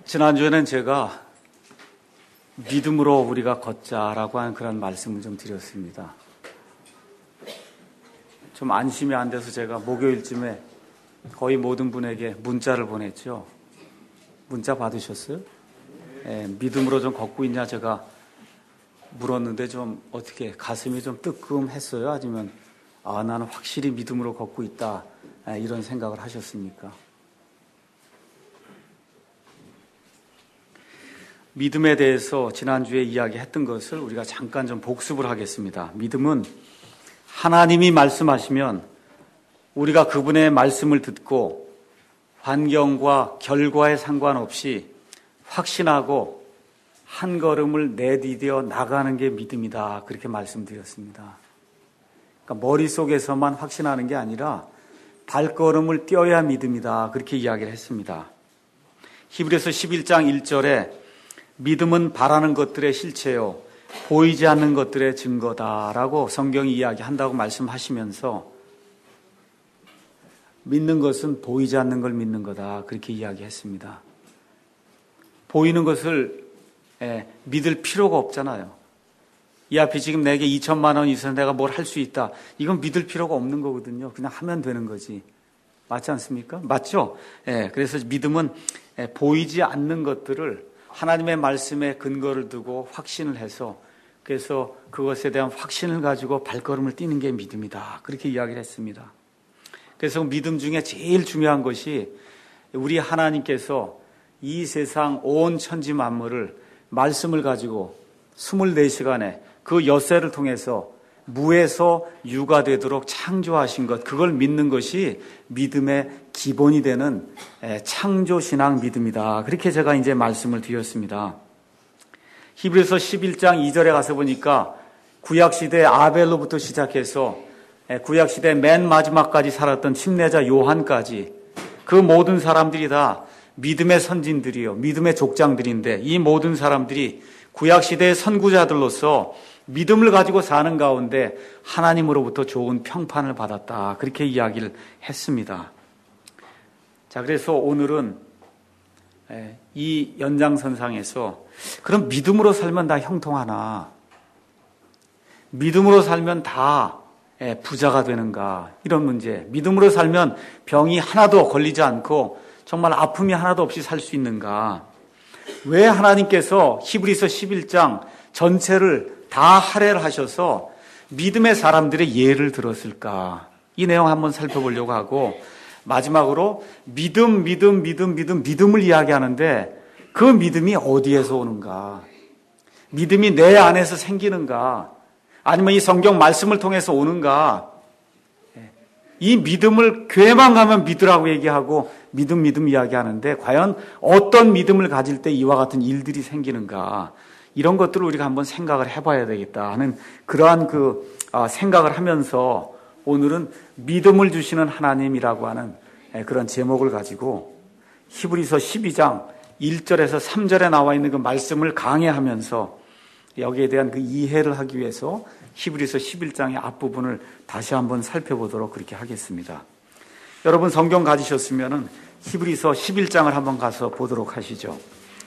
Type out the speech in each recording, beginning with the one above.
지난주에는 제가 믿음으로 우리가 걷자라고 하는 그런 말씀을 좀 드렸습니다. 좀 안심이 안 돼서 제가 목요일쯤에 거의 모든 분에게 문자를 보냈죠. 문자 받으셨어요? 믿음으로 좀 걷고 있냐 제가 물었는데 좀 어떻게 가슴이 좀 뜨끔했어요? 아니면 나는 확실히 믿음으로 걷고 있다 이런 생각을 하셨습니까? 믿음에 대해서 지난주에 이야기했던 것을 우리가 잠깐 좀 복습을 하겠습니다. 믿음은 하나님이 말씀하시면 우리가 그분의 말씀을 듣고 환경과 결과에 상관없이 확신하고 한 걸음을 내디뎌 나가는 게 믿음이다. 그렇게 말씀드렸습니다. 그러니까 머릿속에서만 확신하는 게 아니라 발걸음을 떼어야 믿음이다. 그렇게 이야기를 했습니다. 히브리서 11장 1절에 믿음은 바라는 것들의 실체요 보이지 않는 것들의 증거다라고 성경이 이야기한다고 말씀하시면서 믿는 것은 보이지 않는 걸 믿는 거다 그렇게 이야기했습니다. 보이는 것을 믿을 필요가 없잖아요. 이 앞에 지금 내게 2천만 원이 있어서 내가 뭘 할 수 있다. 이건 믿을 필요가 없는 거거든요. 그냥 하면 되는 거지. 맞지 않습니까? 맞죠? 그래서 믿음은 보이지 않는 것들을 하나님의 말씀에 근거를 두고 확신을 해서 그래서 그것에 대한 확신을 가지고 발걸음을 띄는 게 믿음이다. 그렇게 이야기를 했습니다. 그래서 믿음 중에 제일 중요한 것이 우리 하나님께서 이 세상 온 천지 만물을 말씀을 가지고 24시간에 그 엿새를 통해서 무에서 유가 되도록 창조하신 것, 그걸 믿는 것이 믿음의 기본이 되는 창조신앙 믿음이다. 그렇게 제가 이제 말씀을 드렸습니다. 히브리서 11장 2절에 가서 보니까 구약시대 아벨로부터 시작해서 구약시대 맨 마지막까지 살았던 침례자 요한까지 그 모든 사람들이 다 믿음의 선진들이요, 믿음의 족장들인데 이 모든 사람들이 구약시대의 선구자들로서 믿음을 가지고 사는 가운데 하나님으로부터 좋은 평판을 받았다. 그렇게 이야기를 했습니다. 자, 그래서 오늘은 이 연장선상에서 그럼 믿음으로 살면 다 형통하나? 믿음으로 살면 다 부자가 되는가? 이런 문제. 믿음으로 살면 병이 하나도 걸리지 않고 정말 아픔이 하나도 없이 살 수 있는가? 왜 하나님께서 히브리서 11장 전체를 다 할애를 하셔서 믿음의 사람들의 예를 들었을까? 이 내용 한번 살펴보려고 하고 마지막으로 믿음을 이야기하는데 그 믿음이 어디에서 오는가? 믿음이 내 안에서 생기는가? 아니면 이 성경 말씀을 통해서 오는가? 이 믿음을 교회만 가면 믿으라고 얘기하고 믿음 이야기하는데 과연 어떤 믿음을 가질 때 이와 같은 일들이 생기는가? 이런 것들을 우리가 한번 생각을 해봐야 되겠다 하는 그러한 생각을 하면서 오늘은 믿음을 주시는 하나님이라고 하는 그런 제목을 가지고 히브리서 12장 1절에서 3절에 나와 있는 그 말씀을 강해하면서 여기에 대한 그 이해를 하기 위해서 히브리서 11장의 앞부분을 다시 한번 살펴보도록 그렇게 하겠습니다. 여러분 성경 가지셨으면은 히브리서 11장을 한번 가서 보도록 하시죠.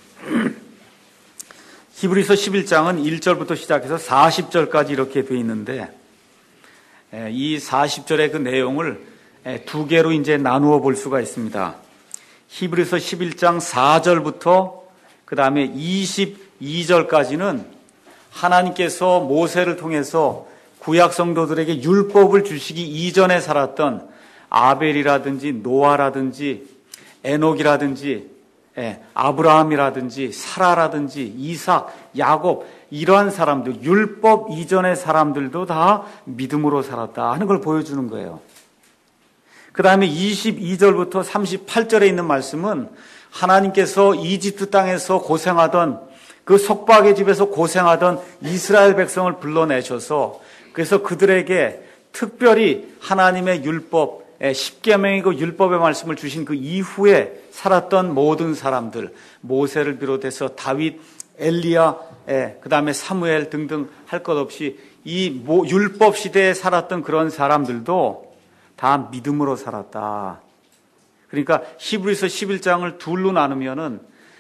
히브리서 11장은 1절부터 시작해서 40절까지 이렇게 되어 있는데 이 40절의 그 내용을 두 개로 이제 나누어 볼 수가 있습니다. 히브리서 11장 4절부터 그 다음에 22절까지는 하나님께서 모세를 통해서 구약 성도들에게 율법을 주시기 이전에 살았던 아벨이라든지 노아라든지 에녹이라든지 아브라함이라든지 사라라든지 이삭, 야곱 이러한 사람들, 율법 이전의 사람들도 다 믿음으로 살았다 하는 걸 보여주는 거예요. 그 다음에 22절부터 38절에 있는 말씀은 하나님께서 이집트 땅에서 고생하던 그 속박의 집에서 고생하던 이스라엘 백성을 불러내셔서 그래서 그들에게 특별히 하나님의 율법, 십계명이고 율법의 말씀을 주신 그 이후에 살았던 모든 사람들, 모세를 비롯해서 다윗, 엘리야, 그 다음에 사무엘 등등 할 것 없이 이 율법 시대에 살았던 그런 사람들도 다 믿음으로 살았다. 그러니까 히브리서 11장을 둘로 나누면은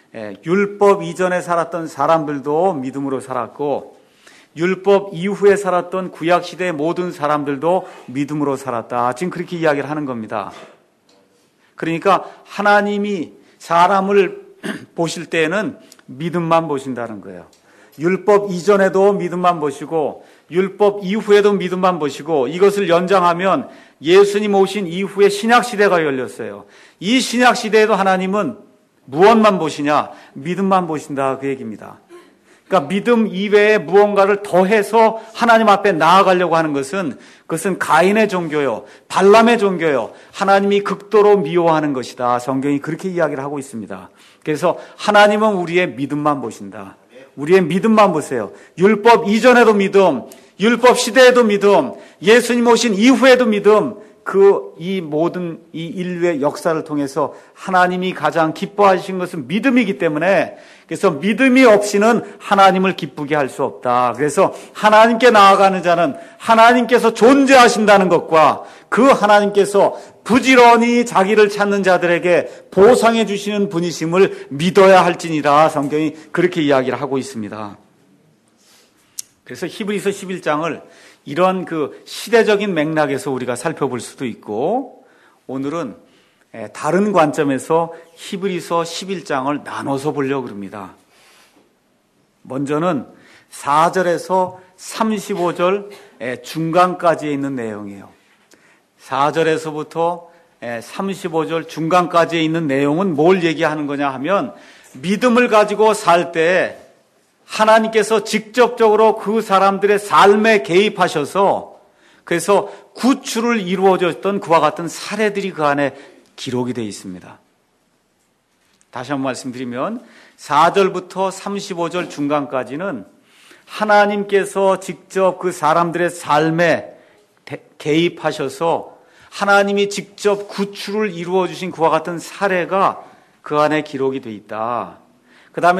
율법 이전에 살았던 사람들도 믿음으로 살았고 율법 이후에 살았던 구약시대의 모든 사람들도 믿음으로 살았다. 지금 그렇게 이야기를 하는 겁니다. 그러니까 하나님이 사람을 보실 때에는 믿음만 보신다는 거예요. 율법 이전에도 믿음만 보시고 율법 이후에도 믿음만 보시고 이것을 연장하면 예수님 오신 이후에 신약시대가 열렸어요. 이 신약시대에도 하나님은 무엇만 보시냐? 믿음만 보신다 그 얘기입니다. 그러니까 믿음 이외에 무언가를 더해서 하나님 앞에 나아가려고 하는 그것은 가인의 종교요, 발람의 종교요, 하나님이 극도로 미워하는 것이다. 성경이 그렇게 이야기를 하고 있습니다. 그래서 하나님은 우리의 믿음만 보신다. 우리의 믿음만 보세요. 율법 이전에도 믿음, 율법 시대에도 믿음, 예수님 오신 이후에도 믿음, 이 모든 이 인류의 역사를 통해서 하나님이 가장 기뻐하신 것은 믿음이기 때문에 그래서 믿음이 없이는 하나님을 기쁘게 할 수 없다. 그래서 하나님께 나아가는 자는 하나님께서 존재하신다는 것과 그 하나님께서 부지런히 자기를 찾는 자들에게 보상해 주시는 분이심을 믿어야 할지니라. 성경이 그렇게 이야기를 하고 있습니다. 그래서 히브리서 11장을 이런 그 시대적인 맥락에서 우리가 살펴볼 수도 있고 오늘은 다른 관점에서 히브리서 11장을 나눠서 보려고 합니다. 먼저는 4절에서 35절 중간까지에 있는 내용이에요. 4절에서부터 35절 중간까지에 있는 내용은 뭘 얘기하는 거냐 하면 믿음을 가지고 살 때 하나님께서 직접적으로 그 사람들의 삶에 개입하셔서 그래서 구출을 이루어졌던 그와 같은 사례들이 그 안에 기록이 되어 있습니다. 다시 한번 말씀드리면 4절부터 35절 중간까지는 하나님께서 직접 그 사람들의 삶에 개입하셔서 하나님이 직접 구출을 이루어 주신 그와 같은 사례가 그 안에 기록이 되어 있다. 그 다음에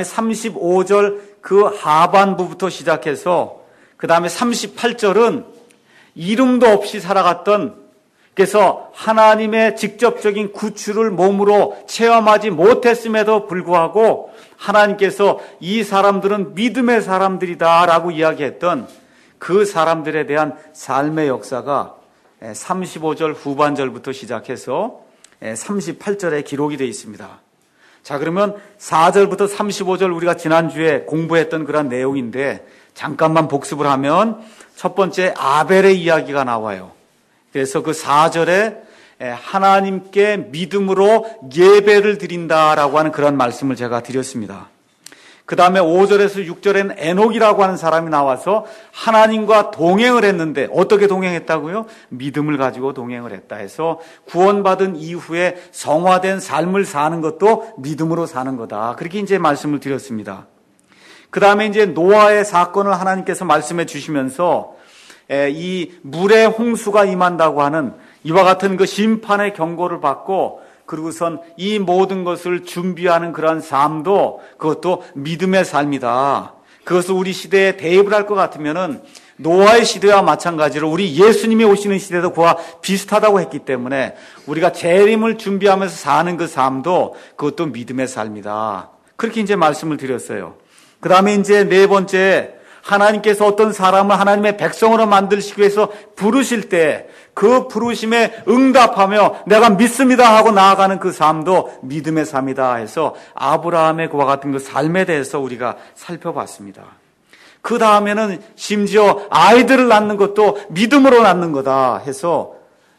35절 그 하반부부터 시작해서 그 다음에 38절은 이름도 없이 살아갔던 그래서 하나님의 직접적인 구출을 몸으로 체험하지 못했음에도 불구하고 하나님께서 이 사람들은 믿음의 사람들이다라고 이야기했던 그 사람들에 대한 삶의 역사가 35절 후반절부터 시작해서 38절에 기록이 되어 있습니다. 자, 그러면 4절부터 35절 우리가 지난주에 공부했던 그런 내용인데 잠깐만 복습을 하면 첫 번째 아벨의 이야기가 나와요. 그래서 그 4절에 하나님께 믿음으로 예배를 드린다라고 하는 그런 말씀을 제가 드렸습니다. 그 다음에 5절에서 6절에는 에녹이라고 하는 사람이 나와서 하나님과 동행을 했는데 어떻게 동행했다고요? 믿음을 가지고 동행을 했다 해서 구원받은 이후에 성화된 삶을 사는 것도 믿음으로 사는 거다. 그렇게 이제 말씀을 드렸습니다. 그 다음에 이제 노아의 사건을 하나님께서 말씀해 주시면서 이 물의 홍수가 임한다고 하는 이와 같은 그 심판의 경고를 받고 그리고선 이 모든 것을 준비하는 그러한 삶도 그것도 믿음의 삶이다. 그것을 우리 시대에 대입을 할 것 같으면은 노아의 시대와 마찬가지로 우리 예수님이 오시는 시대도 그와 비슷하다고 했기 때문에 우리가 재림을 준비하면서 사는 그 삶도 그것도 믿음의 삶이다. 그렇게 이제 말씀을 드렸어요. 그 다음에 이제 네 번째 하나님께서 어떤 사람을 하나님의 백성으로 만드시기 위해서 부르실 때 그 부르심에 응답하며 내가 믿습니다 하고 나아가는 그 삶도 믿음의 삶이다 해서 아브라함의 그와 같은 그 삶에 대해서 우리가 살펴봤습니다. 그 다음에는 심지어 아이들을 낳는 것도 믿음으로 낳는 거다 해서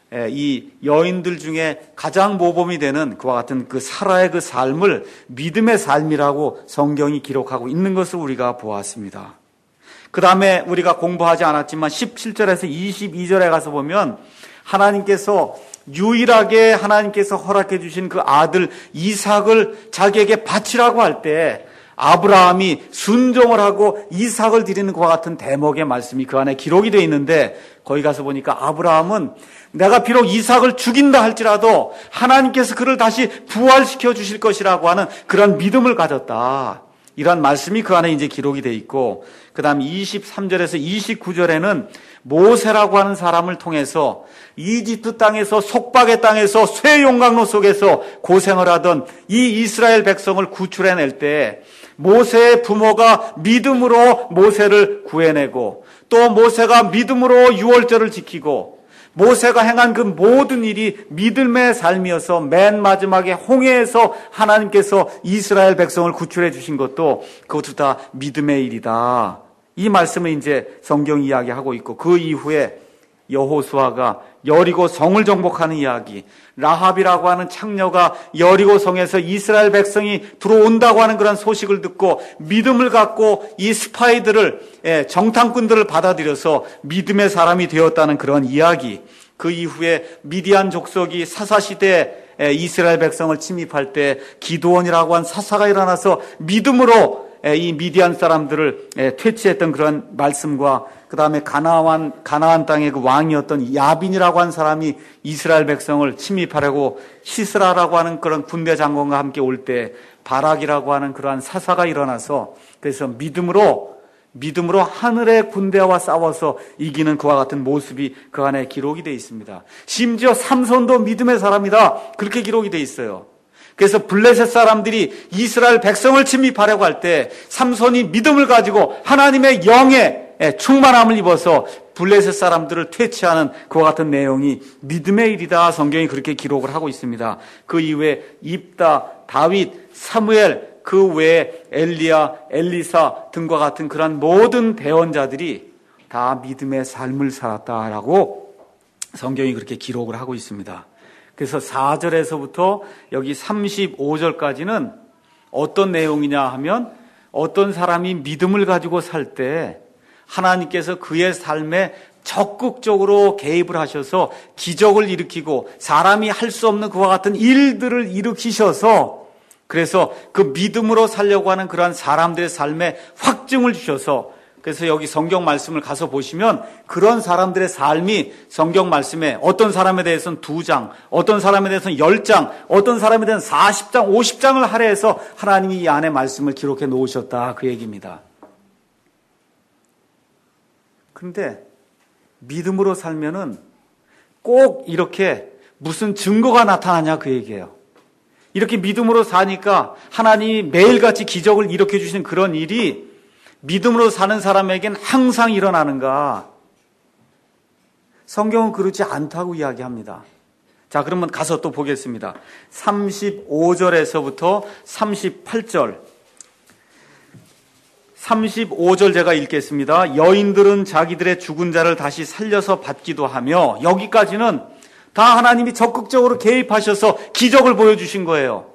이 여인들 중에 가장 모범이 되는 그와 같은 그 사라의 그 삶을 믿음의 삶이라고 성경이 기록하고 있는 것을 우리가 보았습니다. 그 다음에 우리가 공부하지 않았지만 17절에서 22절에 가서 보면 하나님께서 유일하게 하나님께서 허락해 주신 그 아들 이삭을 자기에게 바치라고 할 때 아브라함이 순종을 하고 이삭을 드리는 것과 같은 대목의 말씀이 그 안에 기록이 되어 있는데 거기 가서 보니까 아브라함은 내가 비록 이삭을 죽인다 할지라도 하나님께서 그를 다시 부활시켜 주실 것이라고 하는 그런 믿음을 가졌다. 이러한 말씀이 그 안에 이제 기록이 돼 있고, 그 다음 23절에서 29절에는 모세라고 하는 사람을 통해서 이집트 땅에서, 속박의 땅에서, 쇠 용광로 속에서 고생을 하던 이 이스라엘 백성을 구출해낼 때 모세의 부모가 믿음으로 모세를 구해내고, 또 모세가 믿음으로 유월절을 지키고, 모세가 행한 그 모든 일이 믿음의 삶이어서 맨 마지막에 홍해에서 하나님께서 이스라엘 백성을 구출해 주신 것도 그것도 다 믿음의 일이다. 이 말씀을 이제 성경이 이야기하고 있고, 그 이후에 여호수아가 여리고 성을 정복하는 이야기, 라합이라고 하는 창녀가 여리고 성에서 이스라엘 백성이 들어온다고 하는 그런 소식을 듣고 믿음을 갖고 이 스파이들을, 정탐꾼들을 받아들여서 믿음의 사람이 되었다는 그런 이야기, 그 이후에 미디안 족속이 사사시대에 이스라엘 백성을 침입할 때 기드온이라고 한 사사가 일어나서 믿음으로 이 미디안 사람들을 퇴치했던 그런 말씀과, 그 다음에 가나안 땅의 그 왕이었던 야빈이라고 한 사람이 이스라엘 백성을 침입하려고 시스라라고 하는 그런 군대 장관과 함께 올 때 바락이라고 하는 그러한 사사가 일어나서, 그래서 믿음으로 하늘의 군대와 싸워서 이기는 그와 같은 모습이 그 안에 기록이 되어 있습니다. 심지어 삼손도 믿음의 사람이다, 그렇게 기록이 되어 있어요. 그래서 블레셋 사람들이 이스라엘 백성을 침입하려고 할 때 삼손이 믿음을 가지고 하나님의 영에 충만함을 입어서 블레셋 사람들을 퇴치하는 그와 같은 내용이 믿음의 일이다, 성경이 그렇게 기록을 하고 있습니다. 그 이후에 입다, 다윗, 사무엘, 그 외에 엘리야, 엘리사 등과 같은 그런 모든 대언자들이 다 믿음의 삶을 살았다라고 성경이 그렇게 기록을 하고 있습니다. 그래서 4절에서부터 여기 35절까지는 어떤 내용이냐 하면, 어떤 사람이 믿음을 가지고 살 때 하나님께서 그의 삶에 적극적으로 개입을 하셔서 기적을 일으키고 사람이 할 수 없는 그와 같은 일들을 일으키셔서, 그래서 그 믿음으로 살려고 하는 그러한 사람들의 삶에 확증을 주셔서, 그래서 여기 성경 말씀을 가서 보시면 그런 사람들의 삶이 성경 말씀에 어떤 사람에 대해서는 2장, 어떤 사람에 대해서는 10장, 어떤 사람에 대해서는 40장, 50장을 할애해서 하나님이 이 안에 말씀을 기록해 놓으셨다, 그 얘기입니다. 그런데 믿음으로 살면은 꼭 이렇게 무슨 증거가 나타나냐, 그 얘기예요. 이렇게 믿음으로 사니까 하나님이 매일같이 기적을 일으켜 주시는 그런 일이 믿음으로 사는 사람에겐 항상 일어나는가? 성경은 그렇지 않다고 이야기합니다. 자, 그러면 가서 또 보겠습니다. 35절에서부터 38절. 35절 제가 읽겠습니다. 여인들은 자기들의 죽은 자를 다시 살려서 받기도 하며, 여기까지는 다 하나님이 적극적으로 개입하셔서 기적을 보여주신 거예요.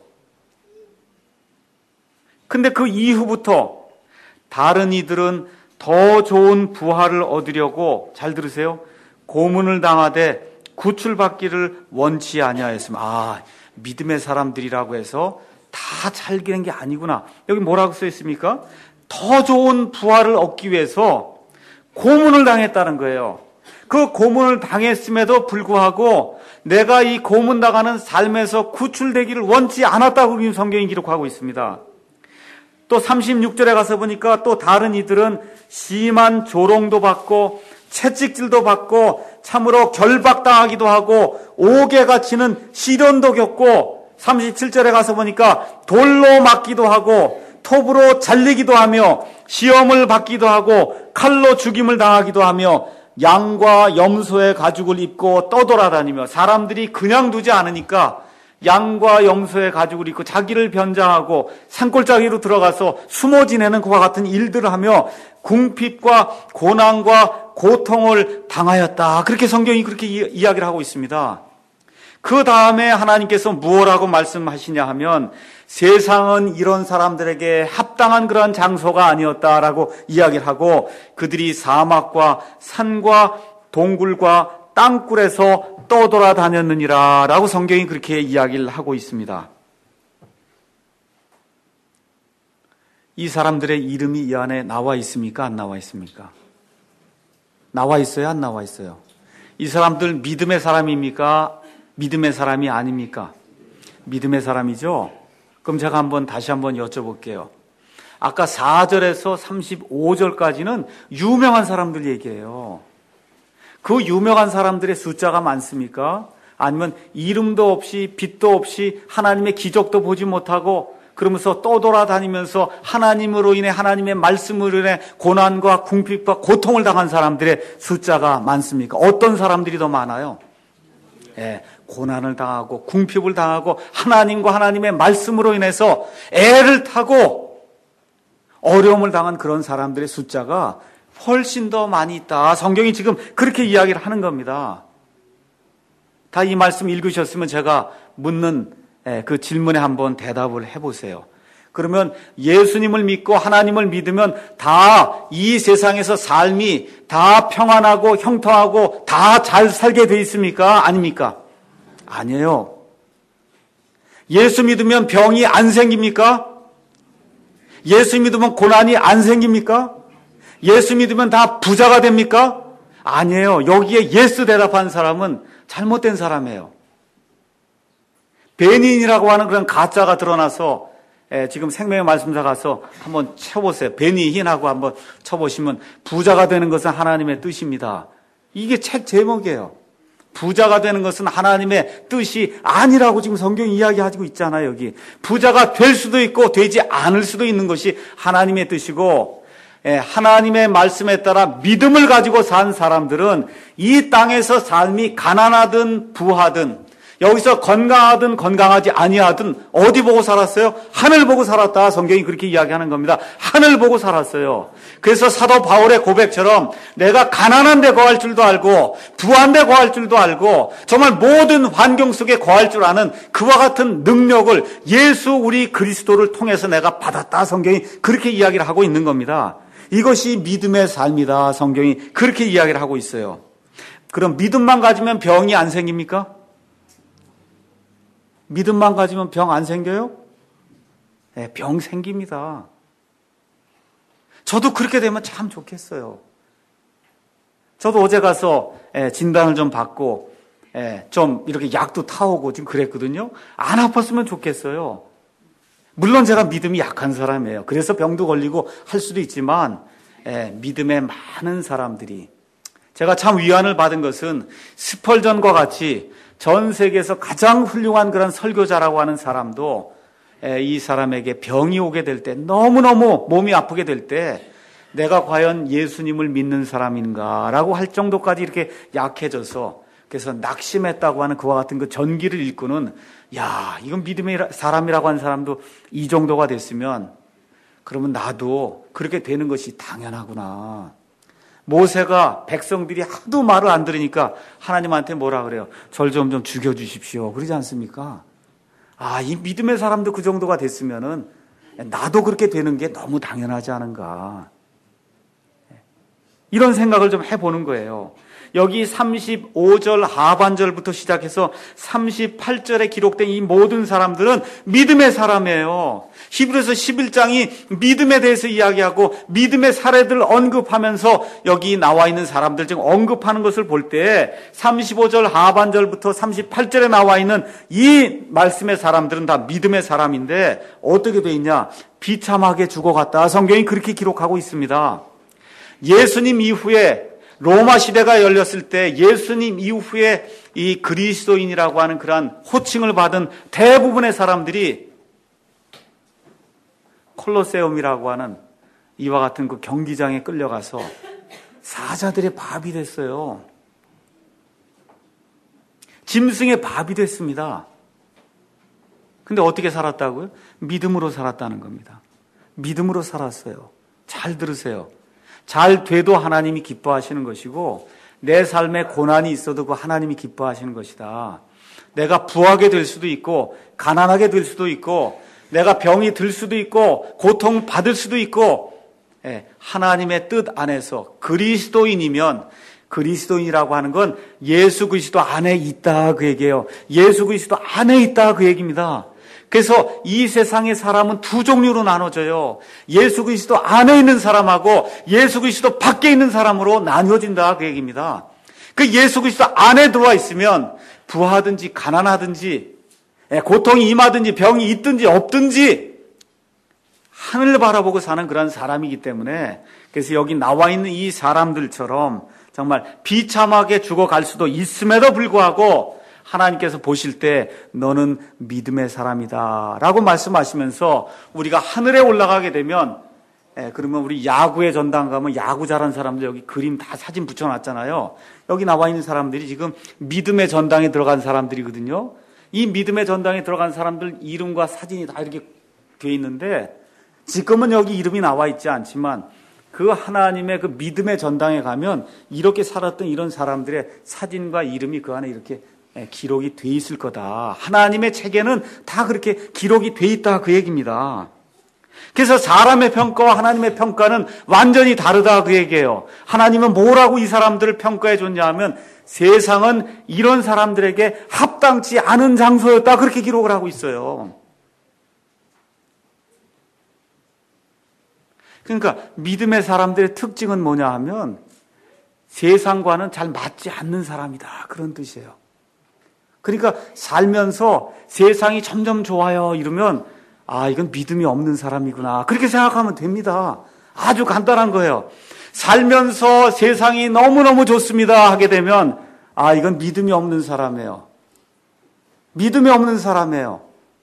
근데 그 이후부터 다른 이들은 더 좋은 부활을 얻으려고, 잘 들으세요, 고문을 당하되 구출받기를 원치 아니하였으며, 믿음의 사람들이라고 해서 다 잘 되는 게 아니구나. 여기 뭐라고 써 있습니까? 더 좋은 부활을 얻기 위해서 고문을 당했다는 거예요. 그 고문을 당했음에도 불구하고 내가 이 고문당하는 삶에서 구출되기를 원치 않았다고 성경이 기록하고 있습니다. 또 36절에 가서 보니까 또 다른 이들은 심한 조롱도 받고 채찍질도 받고 참으로 결박당하기도 하고 옥에 갇히는 시련도 겪고, 37절에 가서 보니까 돌로 맞기도 하고 톱으로 잘리기도 하며 시험을 받기도 하고 칼로 죽임을 당하기도 하며 양과 염소의 가죽을 입고 떠돌아다니며, 사람들이 그냥 두지 않으니까 양과 염소의 가죽을 입고 자기를 변장하고 산골짜기로 들어가서 숨어 지내는 그와 같은 일들을 하며 궁핍과 고난과 고통을 당하였다. 그렇게 성경이 그렇게 이야기를 하고 있습니다. 그 다음에 하나님께서 무엇라고 말씀하시냐 하면, 세상은 이런 사람들에게 합당한 그런 장소가 아니었다라고 이야기를 하고, 그들이 사막과 산과 동굴과 땅굴에서 떠돌아다녔느니라 라고 성경이 그렇게 이야기를 하고 있습니다. 이 사람들의 이름이 이 안에 나와 있습니까? 안 나와 있습니까? 나와 있어요? 안 나와 있어요? 이 사람들 믿음의 사람입니까? 믿음의 사람이 아닙니까? 믿음의 사람이죠? 그럼 제가 다시 한번 여쭤볼게요. 아까 4절에서 35절까지는 유명한 사람들 얘기예요. 그 유명한 사람들의 숫자가 많습니까? 아니면 이름도 없이 빛도 없이 하나님의 기적도 보지 못하고 그러면서 떠돌아다니면서 하나님으로 인해 하나님의 말씀으로 인해 고난과 궁핍과 고통을 당한 사람들의 숫자가 많습니까? 어떤 사람들이 더 많아요? 고난을 당하고 궁핍을 당하고 하나님과 하나님의 말씀으로 인해서 애를 타고 어려움을 당한 그런 사람들의 숫자가 훨씬 더 많이 있다. 성경이 지금 그렇게 이야기를 하는 겁니다. 다 이 말씀 읽으셨으면 제가 묻는 그 질문에 한번 대답을 해보세요. 그러면 예수님을 믿고 하나님을 믿으면 다 이 세상에서 삶이 다 평안하고 형통하고 다 잘 살게 돼 있습니까? 아닙니까? 아니에요. 예수 믿으면 병이 안 생깁니까? 예수 믿으면 고난이 안 생깁니까? 예수 믿으면 다 부자가 됩니까? 아니에요. 여기에 예스 대답한 사람은 잘못된 사람이에요. 베니인이라고 하는 그런 가짜가 드러나서 지금 생명의 말씀사 가서 한번 쳐보세요. 베니인하고 한번 쳐보시면 부자가 되는 것은 하나님의 뜻입니다. 이게 책 제목이에요. 부자가 되는 것은 하나님의 뜻이 아니라고 지금 성경이 이야기하고 있잖아요. 여기 부자가 될 수도 있고 되지 않을 수도 있는 것이 하나님의 뜻이고 하나님의 말씀에 따라 믿음을 가지고 산 사람들은 이 땅에서 삶이 가난하든 부하든 여기서 건강하든 건강하지 아니하든 어디 보고 살았어요? 하늘 보고 살았다. 성경이 그렇게 이야기하는 겁니다. 하늘 보고 살았어요. 그래서 사도 바울의 고백처럼 내가 가난한 데 거할 줄도 알고 부한 데 거할 줄도 알고 정말 모든 환경 속에 거할 줄 아는 그와 같은 능력을 예수 우리 그리스도를 통해서 내가 받았다. 성경이 그렇게 이야기를 하고 있는 겁니다. 이것이 믿음의 삶이다. 성경이 그렇게 이야기를 하고 있어요. 그럼 믿음만 가지면 병이 안 생깁니까? 믿음만 가지면 병 안 생겨요? 네, 병 생깁니다. 저도 그렇게 되면 참 좋겠어요. 저도 어제 가서 진단을 좀 받고 좀 이렇게 약도 타오고 지금 그랬거든요. 안 아팠으면 좋겠어요. 물론 제가 믿음이 약한 사람이에요. 그래서 병도 걸리고 할 수도 있지만 믿음의 많은 사람들이 제가 참 위안을 받은 것은 스펄전과 같이 전 세계에서 가장 훌륭한 그런 설교자라고 하는 사람도 이 사람에게 병이 오게 될 때 너무너무 몸이 아프게 될 때 내가 과연 예수님을 믿는 사람인가라고 할 정도까지 이렇게 약해져서 그래서 낙심했다고 하는 그와 같은 그 전기를 일구는 야 이건 믿음의 사람이라고 하는 사람도 이 정도가 됐으면 그러면 나도 그렇게 되는 것이 당연하구나. 모세가 백성들이 하도 말을 안 들으니까 하나님한테 뭐라 그래요? 절 좀 죽여주십시오. 그러지 않습니까? 이 믿음의 사람도 그 정도가 됐으면은 나도 그렇게 되는 게 너무 당연하지 않은가. 이런 생각을 좀 해보는 거예요. 여기 35절 하반절부터 시작해서 38절에 기록된 이 모든 사람들은 믿음의 사람이에요. 히브리서 11장이 믿음에 대해서 이야기하고 믿음의 사례들을 언급하면서 여기 나와 있는 사람들 중 언급하는 것을 볼 때 35절 하반절부터 38절에 나와 있는 이 말씀의 사람들은 다 믿음의 사람인데 어떻게 돼 있냐? 비참하게 죽어갔다. 성경이 그렇게 기록하고 있습니다. 예수님 이후에 로마 시대가 열렸을 때 예수님 이후에 이 그리스도인이라고 하는 그러한 호칭을 받은 대부분의 사람들이 콜로세움이라고 하는 이와 같은 그 경기장에 끌려가서 사자들의 밥이 됐어요. 짐승의 밥이 됐습니다. 근데 어떻게 살았다고요? 믿음으로 살았다는 겁니다. 믿음으로 살았어요. 잘 들으세요. 잘 돼도 하나님이 기뻐하시는 것이고 내 삶에 고난이 있어도 그 하나님이 기뻐하시는 것이다. 내가 부하게 될 수도 있고 가난하게 될 수도 있고 내가 병이 들 수도 있고 고통 받을 수도 있고 하나님의 뜻 안에서 그리스도인이면 그리스도인이라고 하는 건 예수 그리스도 안에 있다 그 얘기예요. 예수 그리스도 안에 있다 그 얘기입니다. 그래서 이 세상의 사람은 두 종류로 나눠져요. 예수 그리스도 안에 있는 사람하고 예수 그리스도 밖에 있는 사람으로 나뉘어진다 그 얘기입니다. 그 예수 그리스도 안에 들어와 있으면 부하든지 가난하든지 고통이 임하든지 병이 있든지 없든지 하늘을 바라보고 사는 그런 사람이기 때문에, 그래서 여기 나와 있는 이 사람들처럼 정말 비참하게 죽어갈 수도 있음에도 불구하고 하나님께서 보실 때 너는 믿음의 사람이다 라고 말씀하시면서, 우리가 하늘에 올라가게 되면, 그러면 우리 야구의 전당 가면 야구 잘하는 사람들 여기 그림 다 사진 붙여놨잖아요. 여기 나와 있는 사람들이 지금 믿음의 전당에 들어간 사람들이거든요. 이 믿음의 전당에 들어간 사람들 이름과 사진이 다 이렇게 돼 있는데, 지금은 여기 이름이 나와 있지 않지만 그 하나님의 그 믿음의 전당에 가면 이렇게 살았던 이런 사람들의 사진과 이름이 그 안에 이렇게 기록이 돼 있을 거다. 하나님의 책에는 다 그렇게 기록이 돼 있다, 그 얘기입니다. 그래서 사람의 평가와 하나님의 평가는 완전히 다르다, 그 얘기예요. 하나님은 뭐라고 이 사람들을 평가해 줬냐 하면, 세상은 이런 사람들에게 합당치 않은 장소였다, 그렇게 기록을 하고 있어요. 그러니까 믿음의 사람들의 특징은 뭐냐 하면 세상과는 잘 맞지 않는 사람이다, 그런 뜻이에요. 그러니까 살면서 세상이 점점 좋아요 이러면, 아, 이건 믿음이 없는 사람이구나, 그렇게 생각하면 됩니다. 아주 간단한 거예요. 살면서 세상이 너무너무 좋습니다 하게 되면, 아, 이건 믿음이 없는 사람이에요. 믿음이 없는 사람이에요.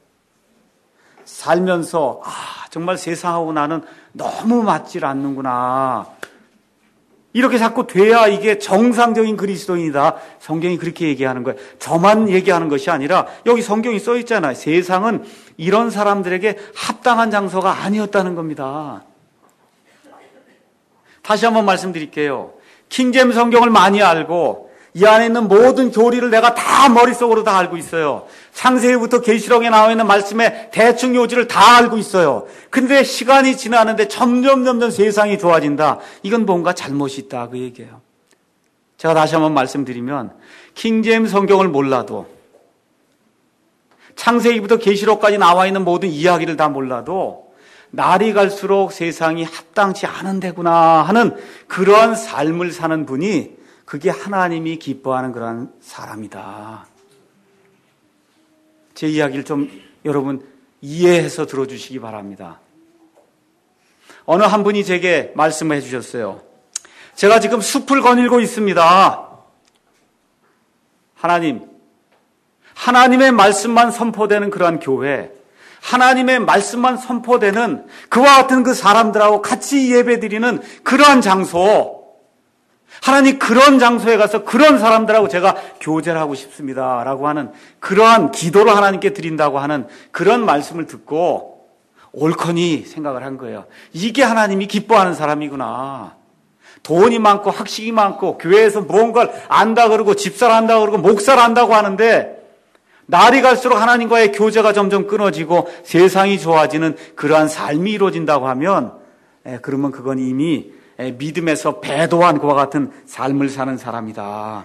살면서 정말 세상하고 나는 너무 맞질 않는구나, 이렇게 자꾸 돼야 이게 정상적인 그리스도인이다, 성경이 그렇게 얘기하는 거예요. 저만 얘기하는 것이 아니라 여기 성경이 써 있잖아요. 세상은 이런 사람들에게 합당한 장소가 아니었다는 겁니다. 다시 한번 말씀드릴게요. 킹제임스 성경을 많이 알고 이 안에 있는 모든 교리를 내가 다 머릿속으로 다 알고 있어요. 창세기부터 계시록에 나와 있는 말씀의 대충 요지를 다 알고 있어요. 근데 시간이 지나는데 점점 세상이 좋아진다. 이건 뭔가 잘못이 있다, 그 얘기예요. 제가 다시 한번 말씀드리면, 킹제임스 성경을 몰라도, 창세기부터 계시록까지 나와 있는 모든 이야기를 다 몰라도 날이 갈수록 세상이 합당치 않은 데구나 하는 그러한 삶을 사는 분이, 그게 하나님이 기뻐하는 그런 사람이다. 제 이야기를 좀 여러분 이해해서 들어주시기 바랍니다. 어느 한 분이 제게 말씀을 해주셨어요. 제가 지금 숲을 거닐고 있습니다. 하나님의 말씀만 선포되는 그러한 교회, 하나님의 말씀만 선포되는 그와 같은 그 사람들하고 같이 예배드리는 그러한 장소, 하나님 그런 장소에 가서 그런 사람들하고 제가 교제를 하고 싶습니다 라고 하는 그러한 기도를 하나님께 드린다고 하는 그런 말씀을 듣고 옳거니 생각을 한 거예요. 이게 하나님이 기뻐하는 사람이구나. 돈이 많고 학식이 많고 교회에서 무언가를 안다 그러고 집사를 한다 그러고 목사를 한다고 하는데, 날이 갈수록 하나님과의 교제가 점점 끊어지고 세상이 좋아지는 그러한 삶이 이루어진다고 하면, 그러면 그건 이미 믿음에서 배도한 그와 같은 삶을 사는 사람이다.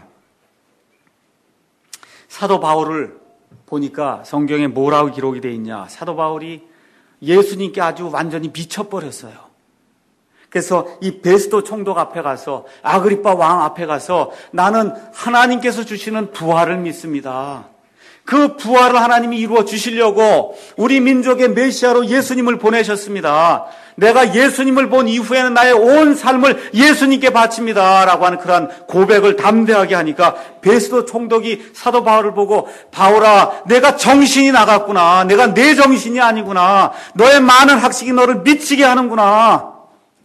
사도 바울을 보니까 성경에 뭐라고 기록이 되어 있냐. 사도 바울이 예수님께 아주 완전히 미쳐버렸어요. 그래서 이 베스도 총독 앞에 가서, 아그리빠 왕 앞에 가서, 나는 하나님께서 주시는 부활을 믿습니다. 그 부활을 하나님이 이루어 주시려고 우리 민족의 메시아로 예수님을 보내셨습니다. 내가 예수님을 본 이후에는 나의 온 삶을 예수님께 바칩니다 라고 하는 그러한 고백을 담대하게 하니까, 베스도 총독이 사도 바울을 보고, 바울아, 내가 정신이 나갔구나. 내가 내 정신이 아니구나. 너의 많은 학식이 너를 미치게 하는구나.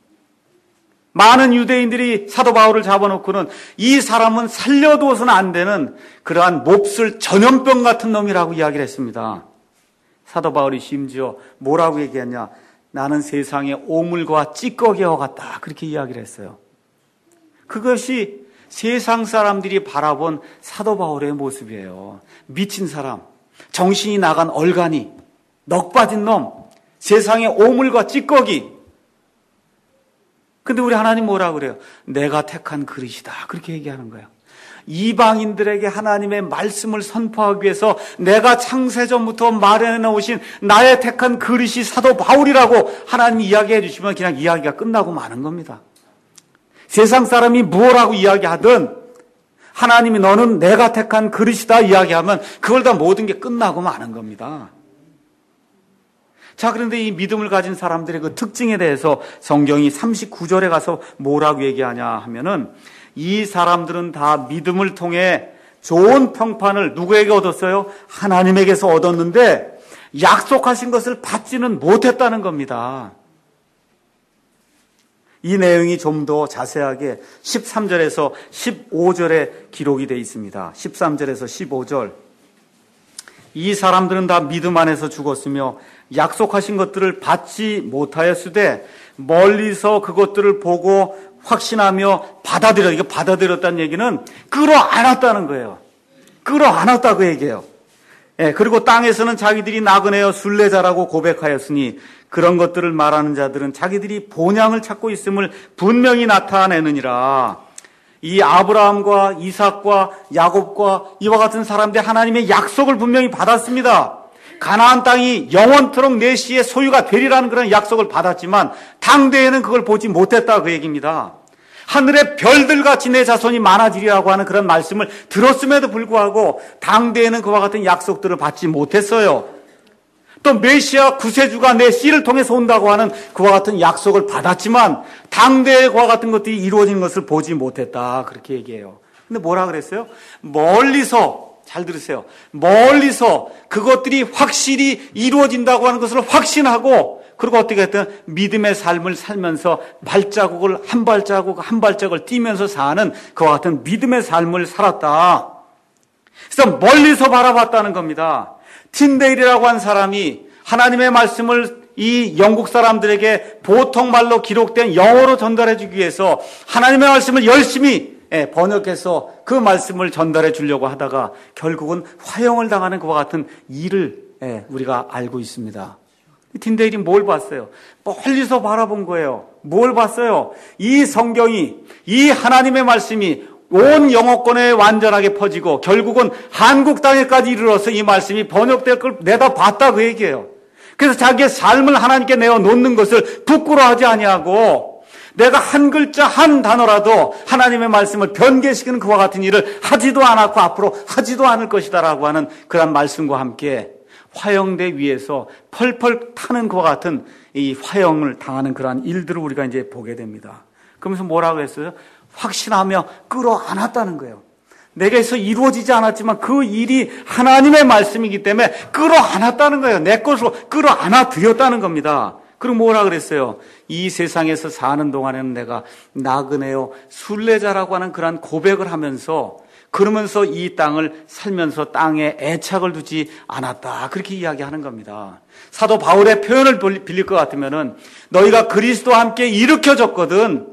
많은 유대인들이 사도 바울을 잡아놓고는 이 사람은 살려두어서는 안 되는 그러한 몹쓸 전염병 같은 놈이라고 이야기를 했습니다. 사도 바울이 심지어 뭐라고 얘기했냐. 나는 세상의 오물과 찌꺼기와 같다, 그렇게 이야기를 했어요. 그것이 세상 사람들이 바라본 사도 바울의 모습이에요. 미친 사람, 정신이 나간 얼간이, 넋 빠진 놈, 세상의 오물과 찌꺼기. 근데 우리 하나님 뭐라 그래요? 내가 택한 그릇이다, 그렇게 얘기하는 거예요. 이방인들에게 하나님의 말씀을 선포하기 위해서 내가 창세전부터 마련해 놓으신 나의 택한 그릇이 사도 바울이라고 하나님이 이야기해 주시면 그냥 이야기가 끝나고 마는 겁니다. 세상 사람이 뭐라고 이야기하든 하나님이 너는 내가 택한 그릇이다 이야기하면 그걸 다 모든 게 끝나고 마는 겁니다. 자, 그런데 이 믿음을 가진 사람들의 그 특징에 대해서 성경이 39절에 가서 뭐라고 얘기하냐 하면은, 이 사람들은 다 믿음을 통해 좋은 평판을 누구에게 얻었어요? 하나님에게서 얻었는데 약속하신 것을 받지는 못했다는 겁니다. 이 내용이 좀 더 자세하게 13절에서 15절에 기록이 되어 있습니다. 13절에서 15절. 이 사람들은 다 믿음 안에서 죽었으며 약속하신 것들을 받지 못하였으되 멀리서 그것들을 보고 확신하며 이거 받아들였다는 얘기는 끌어안았다는 거예요. 끌어안았다고 얘기해요. 예, 그리고 땅에서는 자기들이 나그네여 순례자라고 고백하였으니 그런 것들을 말하는 자들은 자기들이 본향을 찾고 있음을 분명히 나타내느니라. 이 아브라함과 이삭과 야곱과 이와 같은 사람들 하나님의 약속을 분명히 받았습니다. 가나안 땅이 영원토록 내 시의 소유가 되리라는 그런 약속을 받았지만 당대에는 그걸 보지 못했다 그 얘기입니다. 하늘의 별들같이 내 자손이 많아지리라고 하는 그런 말씀을 들었음에도 불구하고 당대에는 그와 같은 약속들을 받지 못했어요. 또 메시아 구세주가 내 씨를 통해서 온다고 하는 그와 같은 약속을 받았지만 당대에 그와 같은 것들이 이루어지는 것을 보지 못했다 그렇게 얘기해요. 근데 뭐라 그랬어요? 멀리서, 잘 들으세요, 멀리서 그것들이 확실히 이루어진다고 하는 것을 확신하고, 그리고 어떻게 했든 믿음의 삶을 살면서 발자국을 한 발짝을 뛰면서 사는 그와 같은 믿음의 삶을 살았다. 그래서 멀리서 바라봤다는 겁니다. 틴데일이라고 한 사람이 하나님의 말씀을 이 영국 사람들에게 보통 말로 기록된 영어로 전달해 주기 위해서 하나님의 말씀을 열심히 번역해서 그 말씀을 전달해 주려고 하다가 결국은 화형을 당하는 그와 같은 일을 우리가 알고 있습니다. 틴데일이 뭘 봤어요? 멀리서 바라본 거예요. 뭘 봤어요? 이 성경이, 이 하나님의 말씀이 온 영어권에 완전하게 퍼지고 결국은 한국 땅에까지 이르러서 이 말씀이 번역될 걸 내다봤다 그 얘기예요. 그래서 자기의 삶을 하나님께 내어놓는 것을 부끄러워하지 아니하고 내가 한 글자 한 단어라도 하나님의 말씀을 변개시키는 그와 같은 일을 하지도 않았고 앞으로 하지도 않을 것이다라고 하는 그런 말씀과 함께 화형대 위에서 펄펄 타는 것과 같은 이 화형을 당하는 그러한 일들을 우리가 이제 보게 됩니다. 그러면서 뭐라고 했어요? 확신하며 끌어안았다는 거예요. 내게서 이루어지지 않았지만 그 일이 하나님의 말씀이기 때문에 끌어안았다는 거예요. 내 것으로 끌어안아 드렸다는 겁니다. 그리고 뭐라 그랬어요? 이 세상에서 사는 동안에는 내가 나그네요 순례자라고 하는 그런 고백을 하면서 그러면서 이 땅을 살면서 땅에 애착을 두지 않았다. 그렇게 이야기하는 겁니다. 사도 바울의 표현을 빌릴 것 같으면은 너희가 그리스도와 함께 일으켜졌거든.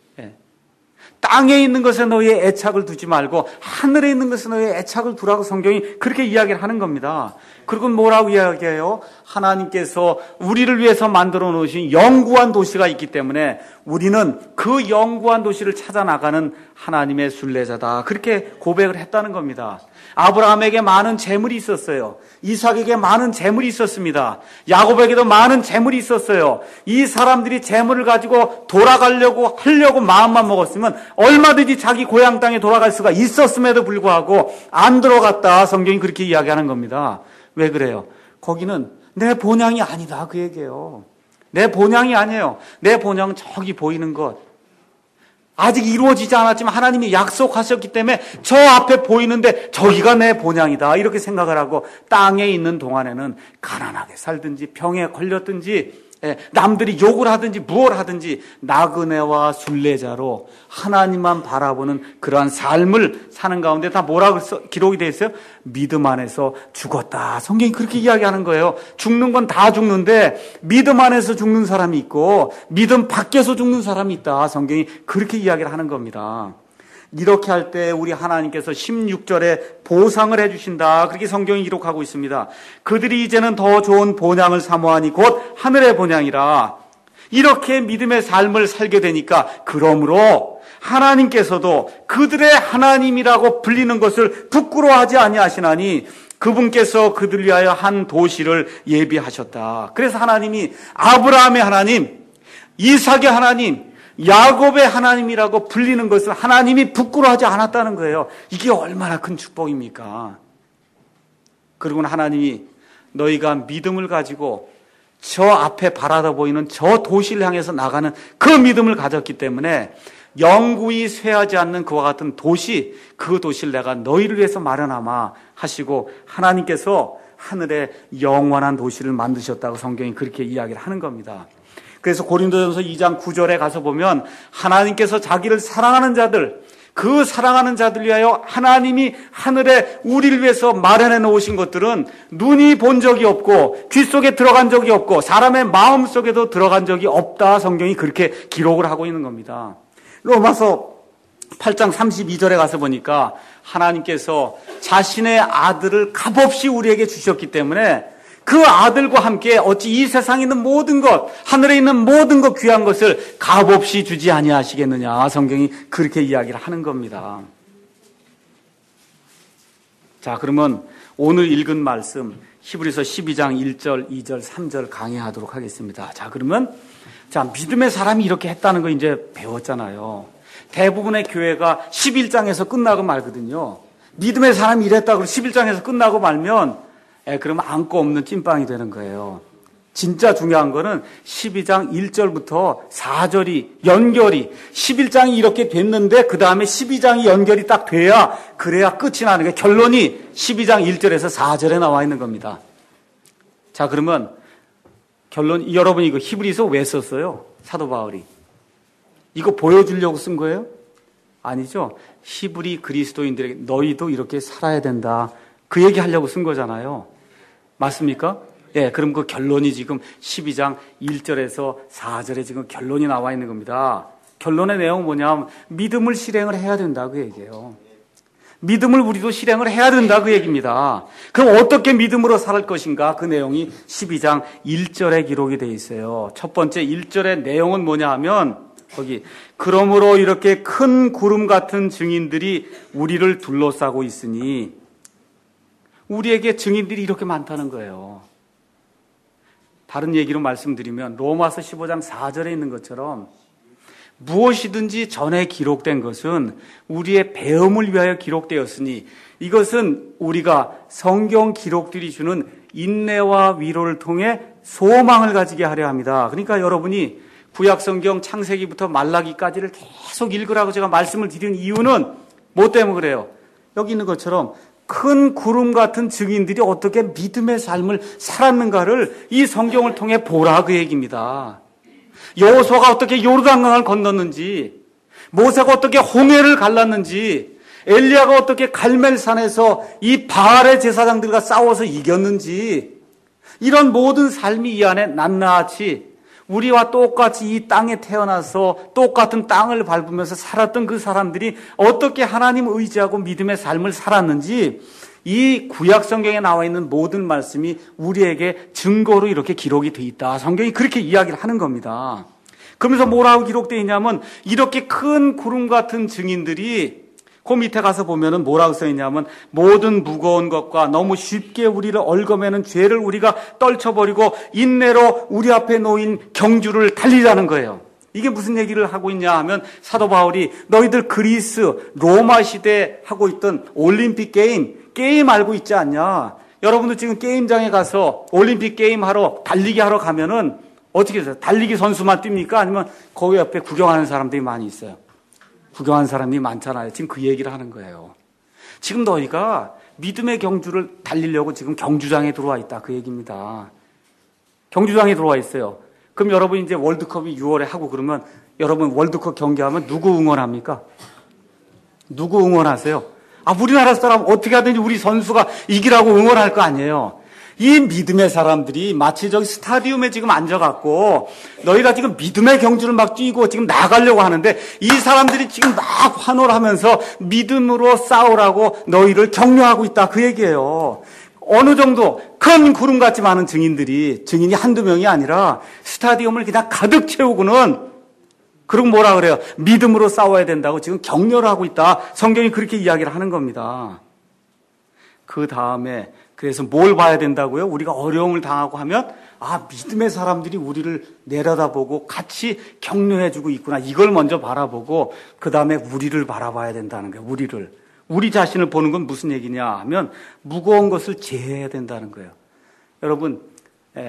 땅에 있는 것에 너희의 애착을 두지 말고 하늘에 있는 것에 너희의 애착을 두라고 성경이 그렇게 이야기를 하는 겁니다. 그리고 뭐라고 이야기해요? 하나님께서 우리를 위해서 만들어 놓으신 영구한 도시가 있기 때문에 우리는 그 영구한 도시를 찾아 나가는 하나님의 순례자다. 그렇게 고백을 했다는 겁니다. 아브라함에게 많은 재물이 있었어요. 이삭에게 많은 재물이 있었습니다. 야곱에게도 많은 재물이 있었어요. 이 사람들이 재물을 가지고 하려고 마음만 먹었으면 얼마든지 자기 고향 땅에 돌아갈 수가 있었음에도 불구하고 안 들어갔다. 성경이 그렇게 이야기하는 겁니다. 왜 그래요? 거기는 내 본향이 아니다 그 얘기예요. 내 본향이 아니에요. 내 본향은 저기 보이는 것. 아직 이루어지지 않았지만 하나님이 약속하셨기 때문에 저 앞에 보이는데 저기가 내 본향이다 이렇게 생각을 하고 땅에 있는 동안에는 가난하게 살든지 병에 걸렸든지 남들이 욕을 하든지 무엇을 하든지 나그네와 순례자로 하나님만 바라보는 그러한 삶을 사는 가운데 다 뭐라고 기록이 되어 있어요? 믿음 안에서 죽었다. 성경이 그렇게 이야기하는 거예요. 죽는 건 다 죽는데 믿음 안에서 죽는 사람이 있고 믿음 밖에서 죽는 사람이 있다. 성경이 그렇게 이야기를 하는 겁니다. 이렇게 할 때 우리 하나님께서 16절에 보상을 해주신다. 그렇게 성경이 기록하고 있습니다. 그들이 이제는 더 좋은 본향을 사모하니 곧 하늘의 본향이라. 이렇게 믿음의 삶을 살게 되니까 그러므로 하나님께서도 그들의 하나님이라고 불리는 것을 부끄러워하지 아니하시나니 그분께서 그들 위하여 한 도시를 예비하셨다. 그래서 하나님이 아브라함의 하나님, 이삭의 하나님, 야곱의 하나님이라고 불리는 것을 하나님이 부끄러워하지 않았다는 거예요. 이게 얼마나 큰 축복입니까? 그리고는 하나님이 너희가 믿음을 가지고 저 앞에 바라다 보이는 저 도시를 향해서 나가는 그 믿음을 가졌기 때문에 영구히 쇠하지 않는 그와 같은 도시, 그 도시를 내가 너희를 위해서 마련하마 하시고 하나님께서 하늘에 영원한 도시를 만드셨다고 성경이 그렇게 이야기를 하는 겁니다. 그래서 고린도전서 2장 9절에 가서 보면 하나님께서 자기를 사랑하는 자들, 그 사랑하는 자들 위하여 하나님이 하늘에 우리를 위해서 마련해 놓으신 것들은 눈이 본 적이 없고 귀 속에 들어간 적이 없고 사람의 마음 속에도 들어간 적이 없다. 성경이 그렇게 기록을 하고 있는 겁니다. 로마서 8장 32절에 가서 보니까 하나님께서 자신의 아들을 값없이 우리에게 주셨기 때문에 그 아들과 함께 어찌 이 세상에 있는 모든 것, 하늘에 있는 모든 것 귀한 것을 값없이 주지 아니하시겠느냐. 성경이 그렇게 이야기를 하는 겁니다. 자, 그러면 오늘 읽은 말씀 히브리서 12장 1절, 2절, 3절 강의하도록 하겠습니다. 자, 그러면 믿음의 사람이 이렇게 했다는 거 이제 배웠잖아요. 대부분의 교회가 11장에서 끝나고 말거든요. 믿음의 사람이 이랬다고 11장에서 끝나고 말면 그러면 안고 없는 찐빵이 되는 거예요. 진짜 중요한 거는 12장 1절부터 4절이 연결이 11장이 이렇게 됐는데 그 다음에 12장이 연결이 딱 돼야 그래야 끝이 나는 거예요. 결론이 12장 1절에서 4절에 나와 있는 겁니다. 자, 그러면 결론, 여러분이 이거 히브리서 왜 썼어요? 사도 바울이. 이거 보여주려고 쓴 거예요? 아니죠. 히브리 그리스도인들에게 너희도 이렇게 살아야 된다. 그 얘기 하려고 쓴 거잖아요. 맞습니까? 예, 그럼 그 결론이 지금 12장 1절에서 4절에 지금 결론이 나와 있는 겁니다. 결론의 내용은 뭐냐면 믿음을 실행을 해야 된다 그 얘기예요. 믿음을 우리도 실행을 해야 된다 그 얘기입니다. 그럼 어떻게 믿음으로 살 것인가? 그 내용이 12장 1절에 기록이 되어 있어요. 첫 번째 1절의 내용은 뭐냐 하면 거기 그러므로 이렇게 큰 구름 같은 증인들이 우리를 둘러싸고 있으니 우리에게 증인들이 이렇게 많다는 거예요. 다른 얘기로 말씀드리면 로마서 15장 4절에 있는 것처럼 무엇이든지 전에 기록된 것은 우리의 배움을 위하여 기록되었으니 이것은 우리가 성경 기록들이 주는 인내와 위로를 통해 소망을 가지게 하려 합니다. 그러니까 여러분이 구약성경 창세기부터 말라기까지를 계속 읽으라고 제가 말씀을 드리는 이유는 뭐 때문에 그래요? 여기 있는 것처럼 큰 구름 같은 증인들이 어떻게 믿음의 삶을 살았는가를 이 성경을 통해 보라 그 얘기입니다. 여호수아가 어떻게 요르단강을 건넜는지, 모세가 어떻게 홍해를 갈랐는지, 엘리야가 어떻게 갈멜산에서 이 바알의 제사장들과 싸워서 이겼는지, 이런 모든 삶이 이 안에 낱낱이 우리와 똑같이 이 땅에 태어나서 똑같은 땅을 밟으면서 살았던 그 사람들이 어떻게 하나님을 의지하고 믿음의 삶을 살았는지 이 구약 성경에 나와 있는 모든 말씀이 우리에게 증거로 이렇게 기록이 돼 있다. 성경이 그렇게 이야기를 하는 겁니다. 그러면서 뭐라고 기록되어 있냐면 이렇게 큰 구름 같은 증인들이 그 밑에 가서 보면은 뭐라고 써 있냐면 모든 무거운 것과 너무 쉽게 우리를 얽어매는 죄를 우리가 떨쳐버리고 인내로 우리 앞에 놓인 경주를 달리자는 거예요. 이게 무슨 얘기를 하고 있냐 하면 사도 바울이 너희들 그리스 로마 시대에 하고 있던 올림픽 게임 알고 있지 않냐? 여러분도 지금 게임장에 가서 올림픽 게임 하러 달리기 하러 가면은 어떻게 해서 달리기 선수만 뜁니까? 아니면 거기 옆에 구경하는 사람들이 많이 있어요. 구경하는 사람이 많잖아요. 지금 그 얘기를 하는 거예요. 지금 너희가 믿음의 경주를 달리려고 지금 경주장에 들어와 있다. 그 얘기입니다. 경주장에 들어와 있어요. 그럼 여러분 이제 월드컵이 6월에 하고 그러면 여러분 월드컵 경기하면 누구 응원합니까? 누구 응원하세요? 우리나라 사람 어떻게 하든지 우리 선수가 이기라고 응원할 거 아니에요. 이 믿음의 사람들이 마치 저기 스타디움에 지금 앉아갖고 너희가 지금 믿음의 경주를 막 뛰고 지금 나가려고 하는데 이 사람들이 지금 막 환호를 하면서 믿음으로 싸우라고 너희를 격려하고 있다. 그 얘기예요. 어느 정도 큰 구름같이 많은 증인이 한두 명이 아니라 스타디움을 그냥 가득 채우고는 그리고 뭐라 그래요? 믿음으로 싸워야 된다고 지금 격려를 하고 있다. 성경이 그렇게 이야기를 하는 겁니다. 그 다음에 그래서 뭘 봐야 된다고요? 우리가 어려움을 당하고 하면 믿음의 사람들이 우리를 내려다보고 같이 격려해주고 있구나. 이걸 먼저 바라보고 그 다음에 우리를 바라봐야 된다는 거예요. 우리 자신을 보는 건 무슨 얘기냐 하면 무거운 것을 제해야 된다는 거예요. 여러분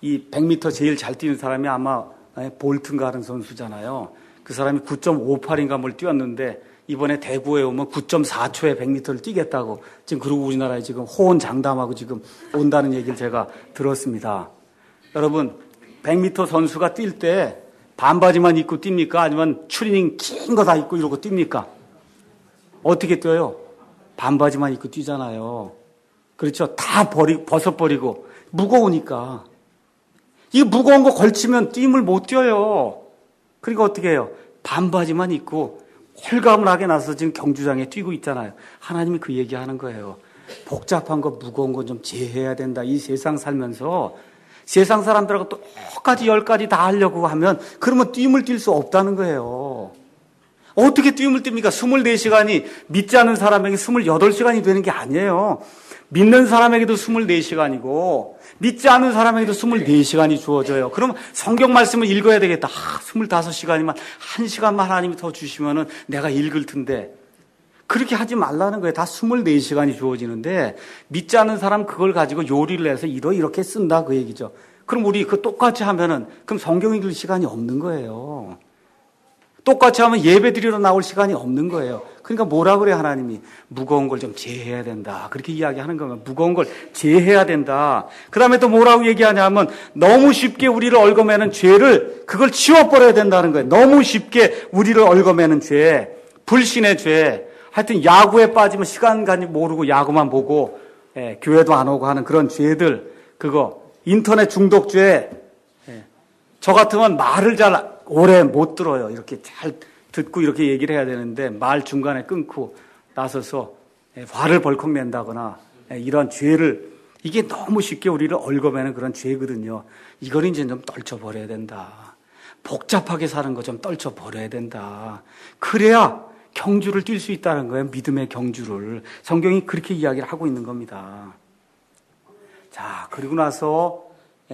이 100m 제일 잘 뛰는 사람이 아마 볼튼가 하는 선수잖아요. 그 사람이 9.58인가 뭘 뛰었는데 이번에 대구에 오면 9.4초에 100m를 뛰겠다고 지금 그러고 우리나라에 지금 호언장담하고 지금 온다는 얘기를 제가 들었습니다. 여러분 100m 선수가 뛸 때 반바지만 입고 뜁니까? 아니면 추리닝 긴 거 다 입고 이러고 뜁니까? 어떻게 뛰어요? 반바지만 입고 뛰잖아요. 그렇죠? 다 벗어버리고 무거우니까. 이 무거운 거 걸치면 뛰임을 못 뛰어요. 그러니까 어떻게 해요? 반바지만 입고 홀가분을 하게 나서 지금 경주장에 뛰고 있잖아요. 하나님이 그 얘기하는 거예요. 복잡한 거 무거운 거 좀 제해야 된다. 이 세상 살면서 세상 사람들하고 똑같이 10가지 다 하려고 하면 그러면 뛰임을 뛸 수 없다는 거예요. 어떻게 뛰임을 띱니까? 24시간이 믿지 않는 사람에게 28시간이 되는 게 아니에요. 믿는 사람에게도 24시간이고 믿지 않는 사람에게도 24시간이 주어져요. 그럼 성경 말씀을 읽어야 되겠다. 25시간이면 1시간만 하나님이 더 주시면은 내가 읽을 텐데. 그렇게 하지 말라는 거예요. 다 24시간이 주어지는데 믿지 않는 사람 그걸 가지고 요리를 해서 이렇게 쓴다 그 얘기죠. 그럼 우리 그 똑같이 하면은 그럼 성경 읽을 시간이 없는 거예요. 똑같이 하면 예배 드리러 나올 시간이 없는 거예요. 그러니까 뭐라 그래 하나님이? 무거운 걸 좀 제해야 된다. 그렇게 이야기하는 거면 무거운 걸 제해야 된다. 그 다음에 또 뭐라고 얘기하냐면 너무 쉽게 우리를 얽어매는 죄를 그걸 치워버려야 된다는 거예요. 너무 쉽게 우리를 얽어매는 죄, 불신의 죄. 하여튼 야구에 빠지면 시간 가지 모르고 야구만 보고 교회도 안 오고 하는 그런 죄들. 그거 인터넷 중독죄. 저 같으면 말을 잘 오래 못 들어요. 이렇게 잘 듣고 이렇게 얘기를 해야 되는데 말 중간에 끊고 나서서 화를 벌컥 낸다거나 이런 죄를 이게 너무 쉽게 우리를 얽어매는 그런 죄거든요. 이걸 이제 좀 떨쳐버려야 된다. 복잡하게 사는 거 좀 떨쳐버려야 된다. 그래야 경주를 뛸 수 있다는 거예요. 믿음의 경주를. 성경이 그렇게 이야기를 하고 있는 겁니다. 자, 그리고 나서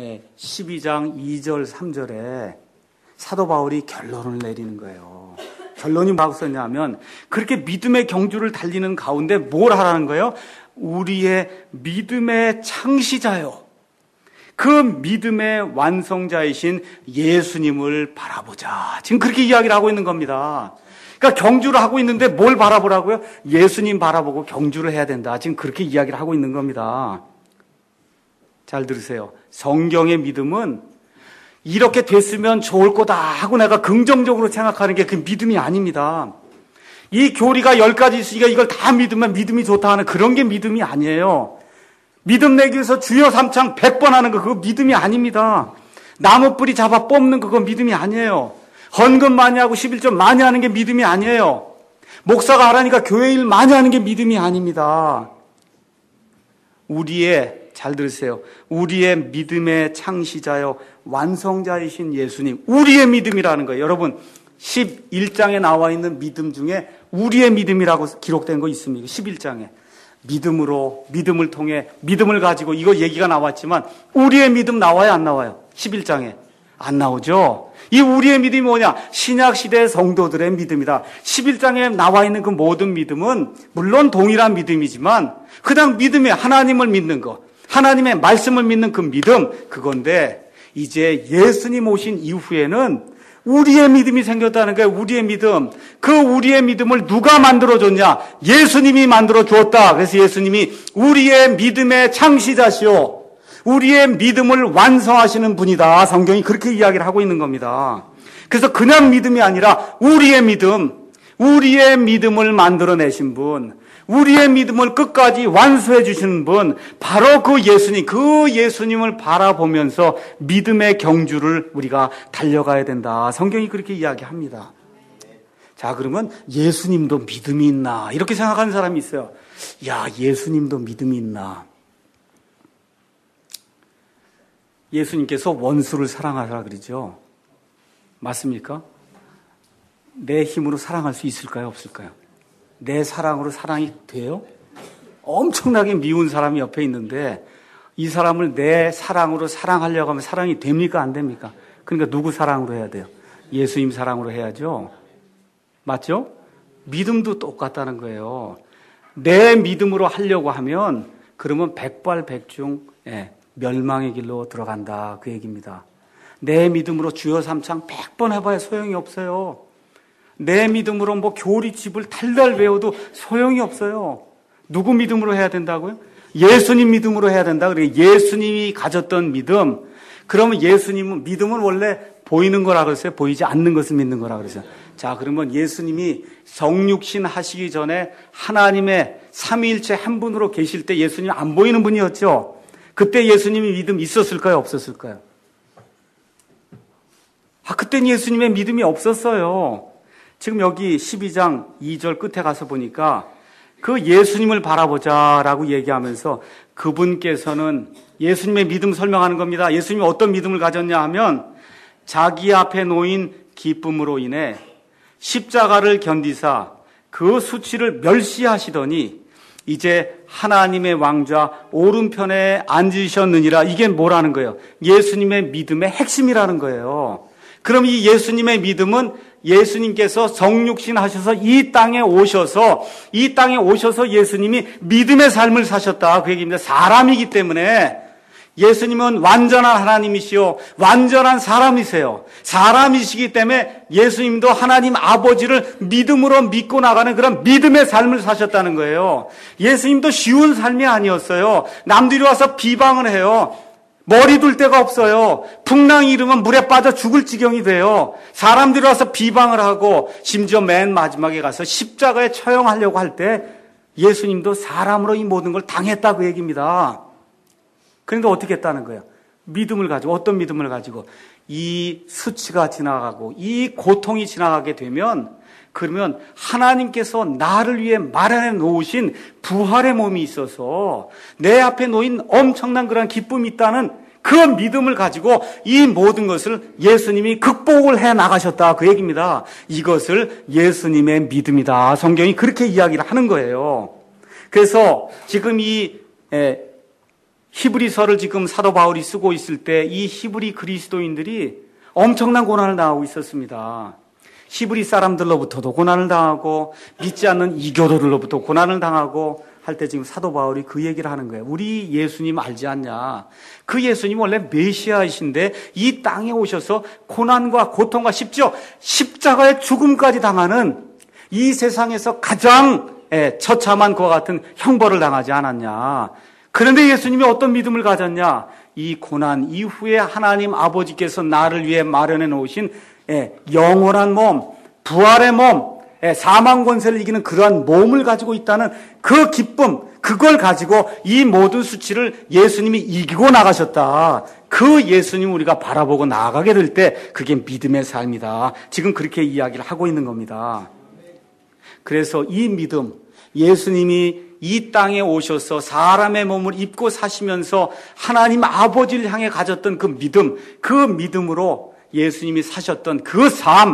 12장 2절 3절에 사도 바울이 결론을 내리는 거예요. 결론이 뭐라고 썼냐면 그렇게 믿음의 경주를 달리는 가운데 뭘 하라는 거예요? 우리의 믿음의 창시자요. 그 믿음의 완성자이신 예수님을 바라보자. 지금 그렇게 이야기를 하고 있는 겁니다. 그러니까 경주를 하고 있는데 뭘 바라보라고요? 예수님 바라보고 경주를 해야 된다. 지금 그렇게 이야기를 하고 있는 겁니다. 잘 들으세요. 성경의 믿음은 이렇게 됐으면 좋을 거다 하고 내가 긍정적으로 생각하는 게 그 믿음이 아닙니다. 이 교리가 10가지 있으니까 이걸 다 믿으면 믿음이 좋다 하는 그런 게 믿음이 아니에요. 믿음 내기 위해서 주여 삼창 100번 하는 거 그거 믿음이 아닙니다. 나무 뿌리 잡아 뽑는 그거 믿음이 아니에요. 헌금 많이 하고 11조 많이 하는 게 믿음이 아니에요. 목사가 하라니까 교회 일 많이 하는 게 믿음이 아닙니다. 잘 들으세요. 우리의 믿음의 창시자요 완성자이신 예수님. 우리의 믿음이라는 거예요. 여러분 11장에 나와 있는 믿음 중에 우리의 믿음이라고 기록된 거 있습니까? 11장에. 믿음을 통해 믿음을 가지고 이거 얘기가 나왔지만 우리의 믿음 나와요 안 나와요? 11장에. 안 나오죠? 이 우리의 믿음이 뭐냐? 신약시대 성도들의 믿음이다. 11장에 나와 있는 그 모든 믿음은 물론 동일한 믿음이지만 그냥 믿음이 하나님을 믿는 거, 하나님의 말씀을 믿는 그 믿음, 그건데 이제 예수님 오신 이후에는 우리의 믿음이 생겼다는 거예요. 우리의 믿음. 그 우리의 믿음을 누가 만들어줬냐? 예수님이 만들어 주었다. 그래서 예수님이 우리의 믿음의 창시자시오. 우리의 믿음을 완성하시는 분이다. 성경이 그렇게 이야기를 하고 있는 겁니다. 그래서 그냥 믿음이 아니라 우리의 믿음을 만들어내신 분, 우리의 믿음을 끝까지 완수해 주시는 분, 바로 그 예수님을 바라보면서 믿음의 경주를 우리가 달려가야 된다. 성경이 그렇게 이야기합니다. 자, 그러면 예수님도 믿음이 있나? 이렇게 생각하는 사람이 있어요. 야, 예수님도 믿음이 있나? 예수님께서 원수를 사랑하라 그러죠. 맞습니까? 내 힘으로 사랑할 수 있을까요? 없을까요? 내 사랑으로 사랑이 돼요? 엄청나게 미운 사람이 옆에 있는데 이 사람을 내 사랑으로 사랑하려고 하면 사랑이 됩니까? 안 됩니까? 그러니까 누구 사랑으로 해야 돼요? 예수님 사랑으로 해야죠. 맞죠? 믿음도 똑같다는 거예요. 내 믿음으로 하려고 하면 그러면 백발백중 멸망의 길로 들어간다. 그 얘기입니다. 내 믿음으로 주여 삼창 100번 해봐야 소용이 없어요. 내 믿음으로 뭐 교리집을 달달 외워도 소용이 없어요. 누구 믿음으로 해야 된다고요? 예수님 믿음으로 해야 된다. 그래 예수님이 가졌던 믿음. 그러면 예수님은 믿음은 원래 보이는 거라 그랬어요. 보이지 않는 것을 믿는 거라 그랬어요. 자, 그러면 예수님이 성육신 하시기 전에 하나님의 삼위일체 한 분으로 계실 때 예수님 안 보이는 분이었죠. 그때 예수님이 믿음 있었을까요? 없었을까요? 그때는 예수님의 믿음이 없었어요. 지금 여기 12장 2절 끝에 가서 보니까 그 예수님을 바라보자라고 얘기하면서 그분께서는 예수님의 믿음 설명하는 겁니다. 예수님이 어떤 믿음을 가졌냐 하면 자기 앞에 놓인 기쁨으로 인해 십자가를 견디사 그 수치를 멸시하시더니 이제 하나님의 왕좌 오른편에 앉으셨느니라. 이게 뭐라는 거예요? 예수님의 믿음의 핵심이라는 거예요. 그럼 이 예수님의 믿음은 예수님께서 성육신 하셔서 이 땅에 오셔서 예수님이 믿음의 삶을 사셨다. 그 얘기입니다. 사람이기 때문에 예수님은 완전한 하나님이시요 완전한 사람이세요. 사람이시기 때문에 예수님도 하나님 아버지를 믿음으로 믿고 나가는 그런 믿음의 삶을 사셨다는 거예요. 예수님도 쉬운 삶이 아니었어요. 남들이 와서 비방을 해요. 머리 둘 데가 없어요. 풍랑이 일으면 물에 빠져 죽을 지경이 돼요. 사람들이 와서 비방을 하고 심지어 맨 마지막에 가서 십자가에 처형하려고 할 때 예수님도 사람으로 이 모든 걸 당했다 그 얘기입니다. 그런데 어떻게 했다는 거예요? 믿음을 가지고, 어떤 믿음을 가지고 이 수치가 지나가고 이 고통이 지나가게 되면 그러면 하나님께서 나를 위해 마련해 놓으신 부활의 몸이 있어서 내 앞에 놓인 엄청난 그런 기쁨이 있다는 그 믿음을 가지고 이 모든 것을 예수님이 극복을 해 나가셨다 그 얘기입니다. 이것을 예수님의 믿음이다. 성경이 그렇게 이야기를 하는 거예요. 그래서 지금 이 히브리서를 지금 사도 바울이 쓰고 있을 때 이 히브리 그리스도인들이 엄청난 고난을 당하고 있었습니다. 히브리 사람들로부터도 고난을 당하고 믿지 않는 이교도들로부터 고난을 당하고 할 때 지금 사도 바울이 그 얘기를 하는 거예요. 우리 예수님 알지 않냐? 그 예수님 원래 메시아이신데 이 땅에 오셔서 고난과 고통과 십자가의 죽음까지 당하는 이 세상에서 가장 처참한 그와 같은 형벌을 당하지 않았냐? 그런데 예수님이 어떤 믿음을 가졌냐? 이 고난 이후에 하나님 아버지께서 나를 위해 마련해 놓으신 영원한 몸, 부활의 몸, 사망 권세를 이기는 그러한 몸을 가지고 있다는 그 기쁨, 그걸 가지고 이 모든 수치를 예수님이 이기고 나가셨다. 그 예수님 우리가 바라보고 나아가게 될 때 그게 믿음의 삶이다. 지금 그렇게 이야기를 하고 있는 겁니다. 그래서 이 믿음, 예수님이 이 땅에 오셔서 사람의 몸을 입고 사시면서 하나님 아버지를 향해 가졌던 그 믿음, 그 믿음으로 예수님이 사셨던 그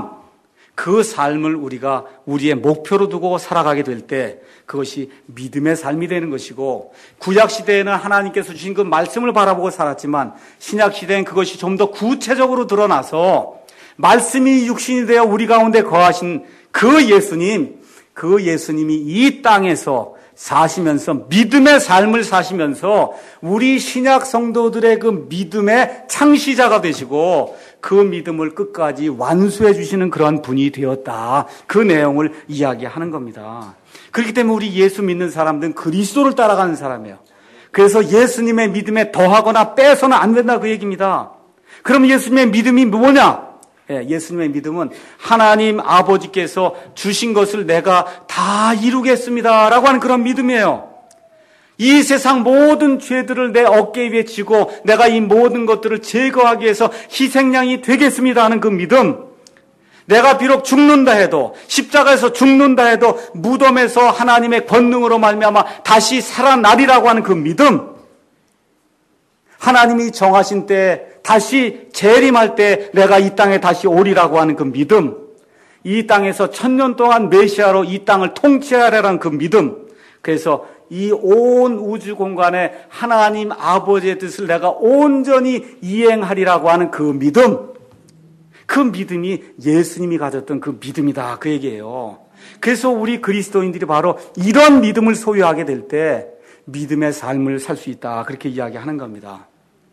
삶을 우리가 우리의 목표로 두고 살아가게 될 때 그것이 믿음의 삶이 되는 것이고, 구약시대에는 하나님께서 주신 그 말씀을 바라보고 살았지만 신약시대엔 그것이 좀 더 구체적으로 드러나서 말씀이 육신이 되어 우리 가운데 거하신 그 예수님이 이 땅에서 사시면서 믿음의 삶을 사시면서 우리 신약 성도들의 그 믿음의 창시자가 되시고 그 믿음을 끝까지 완수해 주시는 그런 분이 되었다. 그 내용을 이야기하는 겁니다. 그렇기 때문에 우리 예수 믿는 사람들은 그리스도를 따라가는 사람이에요. 그래서 예수님의 믿음에 더하거나 빼서는 안 된다 그 얘기입니다. 그럼 예수님의 믿음이 뭐냐? 예수님의 믿음은 하나님 아버지께서 주신 것을 내가 다 이루겠습니다라고 하는 그런 믿음이에요. 이 세상 모든 죄들을 내 어깨 위에 지고 내가 이 모든 것들을 제거하기 위해서 희생양이 되겠습니다 하는 그 믿음. 내가 비록 죽는다 해도, 십자가에서 죽는다 해도 무덤에서 하나님의 권능으로 말미암아 다시 살아나리라고 하는 그 믿음. 하나님이 정하신 때 다시 재림할 때 내가 이 땅에 다시 오리라고 하는 그 믿음. 이 땅에서 1000년 동안 메시아로 이 땅을 통치하라는 그 믿음. 그래서 이 온 우주 공간에 하나님 아버지의 뜻을 내가 온전히 이행하리라고 하는 그 믿음. 그 믿음이 예수님이 가졌던 그 믿음이다 그 얘기예요. 그래서 우리 그리스도인들이 바로 이런 믿음을 소유하게 될 때 믿음의 삶을 살 수 있다 그렇게 이야기하는 겁니다.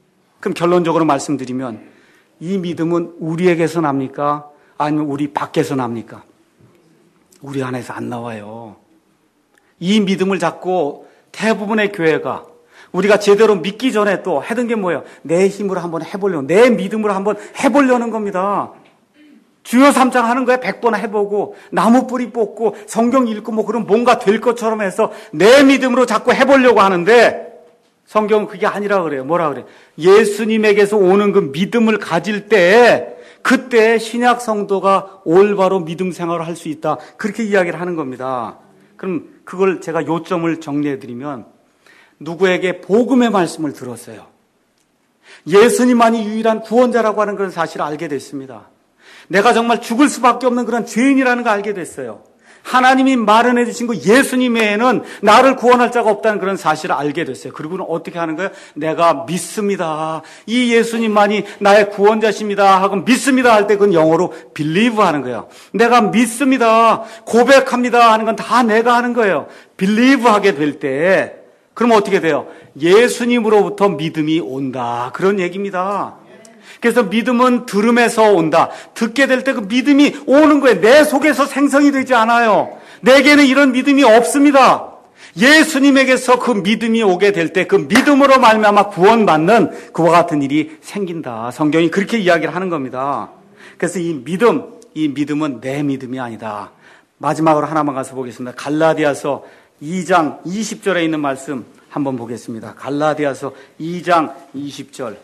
그럼 결론적으로 말씀드리면 이 믿음은 우리에게서 납니까? 아니면 우리 밖에서 납니까? 우리 안에서 안 나와요. 이 믿음을 잡고 대부분의 교회가 우리가 제대로 믿기 전에 또 하던 게 뭐예요? 내 힘으로 한번 해보려고, 내 믿음으로 한번 해보려는 겁니다. 주여 3장 하는 거에 100번 해보고 나무 뿌리 뽑고 성경 읽고 뭐 그런 뭔가 될 것처럼 해서 내 믿음으로 자꾸 해보려고 하는데 성경은 그게 아니라 그래요. 뭐라 그래요? 예수님에게서 오는 그 믿음을 가질 때 그때 신약 성도가 올바로 믿음 생활을 할 수 있다. 그렇게 이야기를 하는 겁니다. 그럼 그걸 제가 요점을 정리해드리면 누구에게 복음의 말씀을 들었어요. 예수님만이 유일한 구원자라고 하는 그런 사실을 알게 됐습니다. 내가 정말 죽을 수밖에 없는 그런 죄인이라는 걸 알게 됐어요. 하나님이 마련해 주신 그 예수님 외에는 나를 구원할 자가 없다는 그런 사실을 알게 됐어요. 그리고는 어떻게 하는 거예요? 내가 믿습니다. 이 예수님만이 나의 구원자십니다 하고 믿습니다 할 때 그건 영어로 believe 하는 거예요. 내가 믿습니다. 고백합니다 하는 건 다 내가 하는 거예요. believe 하게 될 때 그럼 어떻게 돼요? 예수님으로부터 믿음이 온다. 그런 얘기입니다. 그래서 믿음은 들음에서 온다. 듣게 될 때 그 믿음이 오는 거예요. 내 속에서 생성이 되지 않아요. 내게는 이런 믿음이 없습니다. 예수님에게서 그 믿음이 오게 될 때 그 믿음으로 말미암아 구원받는 그와 같은 일이 생긴다. 성경이 그렇게 이야기를 하는 겁니다. 그래서 이 믿음은 내 믿음이 아니다. 마지막으로 하나만 가서 보겠습니다. 갈라디아서 2장 20절에 있는 말씀 한번 보겠습니다. 갈라디아서 2장 20절.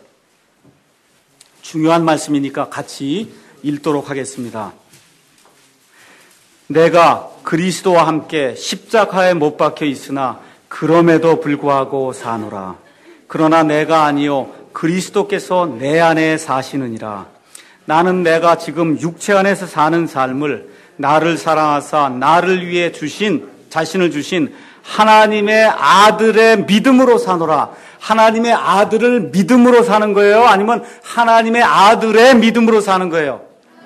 중요한 말씀이니까 같이 읽도록 하겠습니다. 내가 그리스도와 함께 십자가에 못 박혀 있으나 그럼에도 불구하고 사노라. 그러나 내가 아니요 그리스도께서 내 안에 사시느니라. 나는 내가 지금 육체 안에서 사는 삶을 나를 사랑하사 나를 위해 자신을 주신 하나님의 아들의 믿음으로 사노라. 하나님의 아들을 믿음으로 사는 거예요? 아니면 하나님의 아들의 믿음으로 사는 거예요?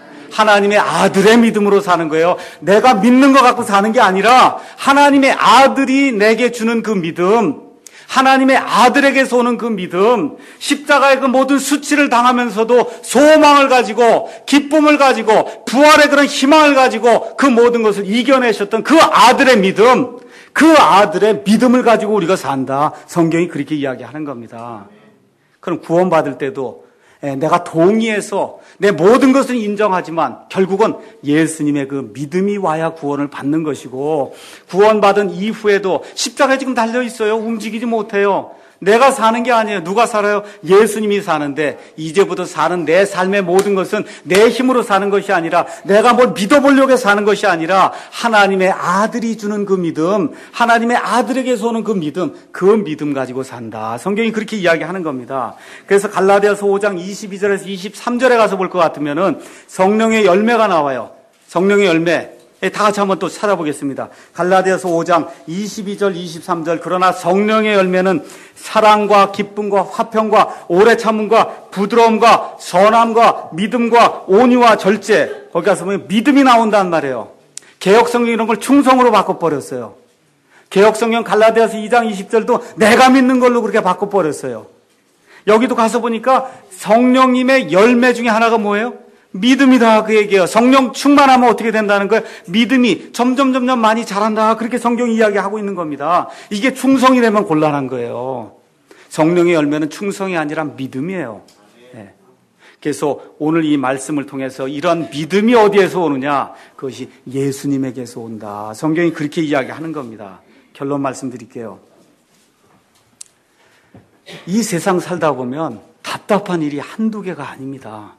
하나님의 아들의 믿음으로 사는 거예요. 내가 믿는 것 갖고 사는 게 아니라 하나님의 아들이 내게 주는 그 믿음, 하나님의 아들에게서 오는 그 믿음, 십자가의 그 모든 수치를 당하면서도 소망을 가지고 기쁨을 가지고 부활의 그런 희망을 가지고 그 모든 것을 이겨내셨던 그 아들의 믿음, 그 아들의 믿음을 가지고 우리가 산다. 성경이 그렇게 이야기하는 겁니다. 그럼 구원받을 때도 내가 동의해서 내 모든 것을 인정하지만 결국은 예수님의 그 믿음이 와야 구원을 받는 것이고 구원받은 이후에도 십자가에 지금 달려있어요. 움직이지 못해요. 내가 사는 게 아니에요. 누가 살아요? 예수님이 사는데 이제부터 사는 내 삶의 모든 것은 내 힘으로 사는 것이 아니라 내가 뭘 믿어보려고 사는 것이 아니라 하나님의 아들이 주는 그 믿음, 하나님의 아들에게서 오는 그 믿음 가지고 산다. 성경이 그렇게 이야기하는 겁니다. 그래서 갈라디아서 5장 22절에서 23절에 가서 볼 것 같으면은 성령의 열매가 나와요. 성령의 열매. 다 같이 한번 또 찾아보겠습니다. 갈라디아서 5장 22절 23절. 그러나 성령의 열매는 사랑과 기쁨과 화평과 오래 참음과 부드러움과 선함과 믿음과 온유와 절제. 거기 가서 보면 믿음이 나온단 말이에요. 개역성경 이런 걸 충성으로 바꿔버렸어요. 개역성경 갈라디아서 2장 20절도 내가 믿는 걸로 그렇게 바꿔버렸어요. 여기도 가서 보니까 성령님의 열매 중에 하나가 뭐예요? 믿음이다 그 얘기예요. 성령 충만하면 어떻게 된다는 거예요? 믿음이 점점 많이 자란다. 그렇게 성경이 이야기하고 있는 겁니다. 이게 충성이 되면 곤란한 거예요. 성령의 열매는 충성이 아니라 믿음이에요. 네. 그래서 오늘 이 말씀을 통해서 이런 믿음이 어디에서 오느냐? 그것이 예수님에게서 온다. 성경이 그렇게 이야기하는 겁니다. 결론 말씀드릴게요. 이 세상 살다 보면 답답한 일이 한두 개가 아닙니다.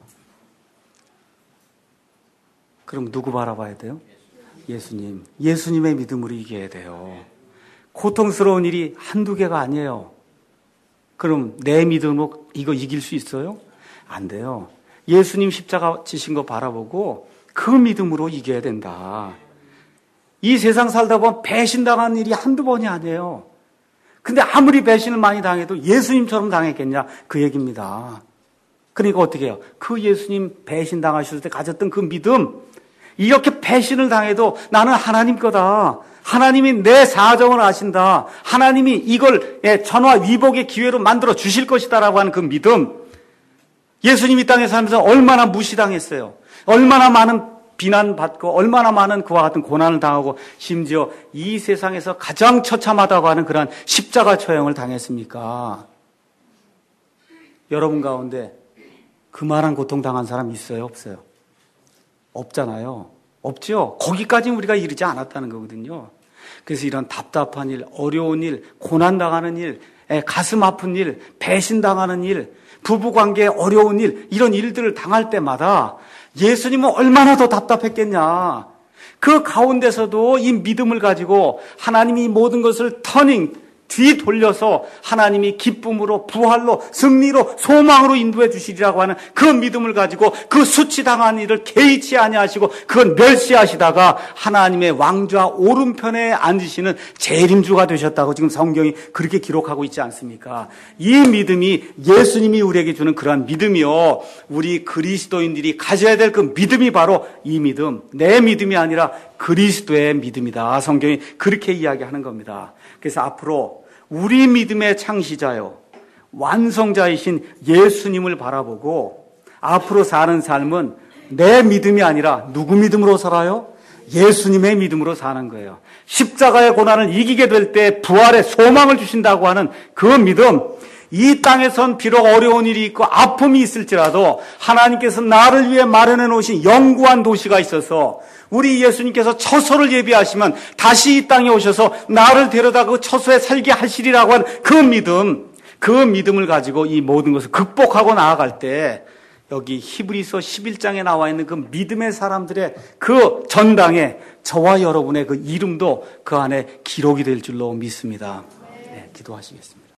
그럼 누구 바라봐야 돼요? 예수님. 예수님의 믿음으로 이겨야 돼요. 고통스러운 일이 한두 개가 아니에요. 그럼 내 믿음으로 이거 이길 수 있어요? 안 돼요. 예수님 십자가 지신 거 바라보고 그 믿음으로 이겨야 된다. 이 세상 살다 보면 배신당한 일이 한두 번이 아니에요. 근데 아무리 배신을 많이 당해도 예수님처럼 당했겠냐? 그 얘기입니다. 그러니까 어떻게 해요? 그 예수님 배신당하셨을 때 가졌던 그 믿음, 이렇게 배신을 당해도 나는 하나님 거다. 하나님이 내 사정을 아신다. 하나님이 이걸 전화 위복의 기회로 만들어 주실 것이다라고 하는 그 믿음, 예수님 이 땅에 살면서 얼마나 무시당했어요. 얼마나 많은 비난받고 얼마나 많은 그와 같은 고난을 당하고 심지어 이 세상에서 가장 처참하다고 하는 그러한 십자가 처형을 당했습니까? 여러분 가운데 그만한 고통 당한 사람 있어요? 없어요? 없잖아요. 없죠? 거기까지는 우리가 이르지 않았다는 거거든요. 그래서 이런 답답한 일, 어려운 일, 고난당하는 일, 가슴 아픈 일, 배신당하는 일, 부부관계에 어려운 일, 이런 일들을 당할 때마다 예수님은 얼마나 더 답답했겠냐. 그 가운데서도 이 믿음을 가지고 하나님이 모든 것을 뒤돌려서 하나님이 기쁨으로, 부활로, 승리로, 소망으로 인도해 주시리라고 하는 그 믿음을 가지고 그 수치당한 일을 개의치 아니하시고 그건 멸시하시다가 하나님의 왕좌 오른편에 앉으시는 재림주가 되셨다고 지금 성경이 그렇게 기록하고 있지 않습니까? 이 믿음이 예수님이 우리에게 주는 그러한 믿음이요. 우리 그리스도인들이 가져야 될 그 믿음이 바로 이 믿음, 내 믿음이 아니라 그리스도의 믿음이다. 성경이 그렇게 이야기하는 겁니다. 그래서 앞으로 우리 믿음의 창시자요, 완성자이신 예수님을 바라보고 앞으로 사는 삶은 내 믿음이 아니라 누구 믿음으로 살아요? 예수님의 믿음으로 사는 거예요. 십자가의 고난을 이기게 될 때 부활의 소망을 주신다고 하는 그 믿음, 이 땅에선 비록 어려운 일이 있고 아픔이 있을지라도 하나님께서 나를 위해 마련해 놓으신 영구한 도시가 있어서 우리 예수님께서 처소를 예비하시면 다시 이 땅에 오셔서 나를 데려다 그 처소에 살게 하시리라고 하는 그 믿음을 가지고 이 모든 것을 극복하고 나아갈 때 여기 히브리서 11장에 나와 있는 그 믿음의 사람들의 그 전당에 저와 여러분의 그 이름도 그 안에 기록이 될 줄로 믿습니다. 네, 기도하시겠습니다.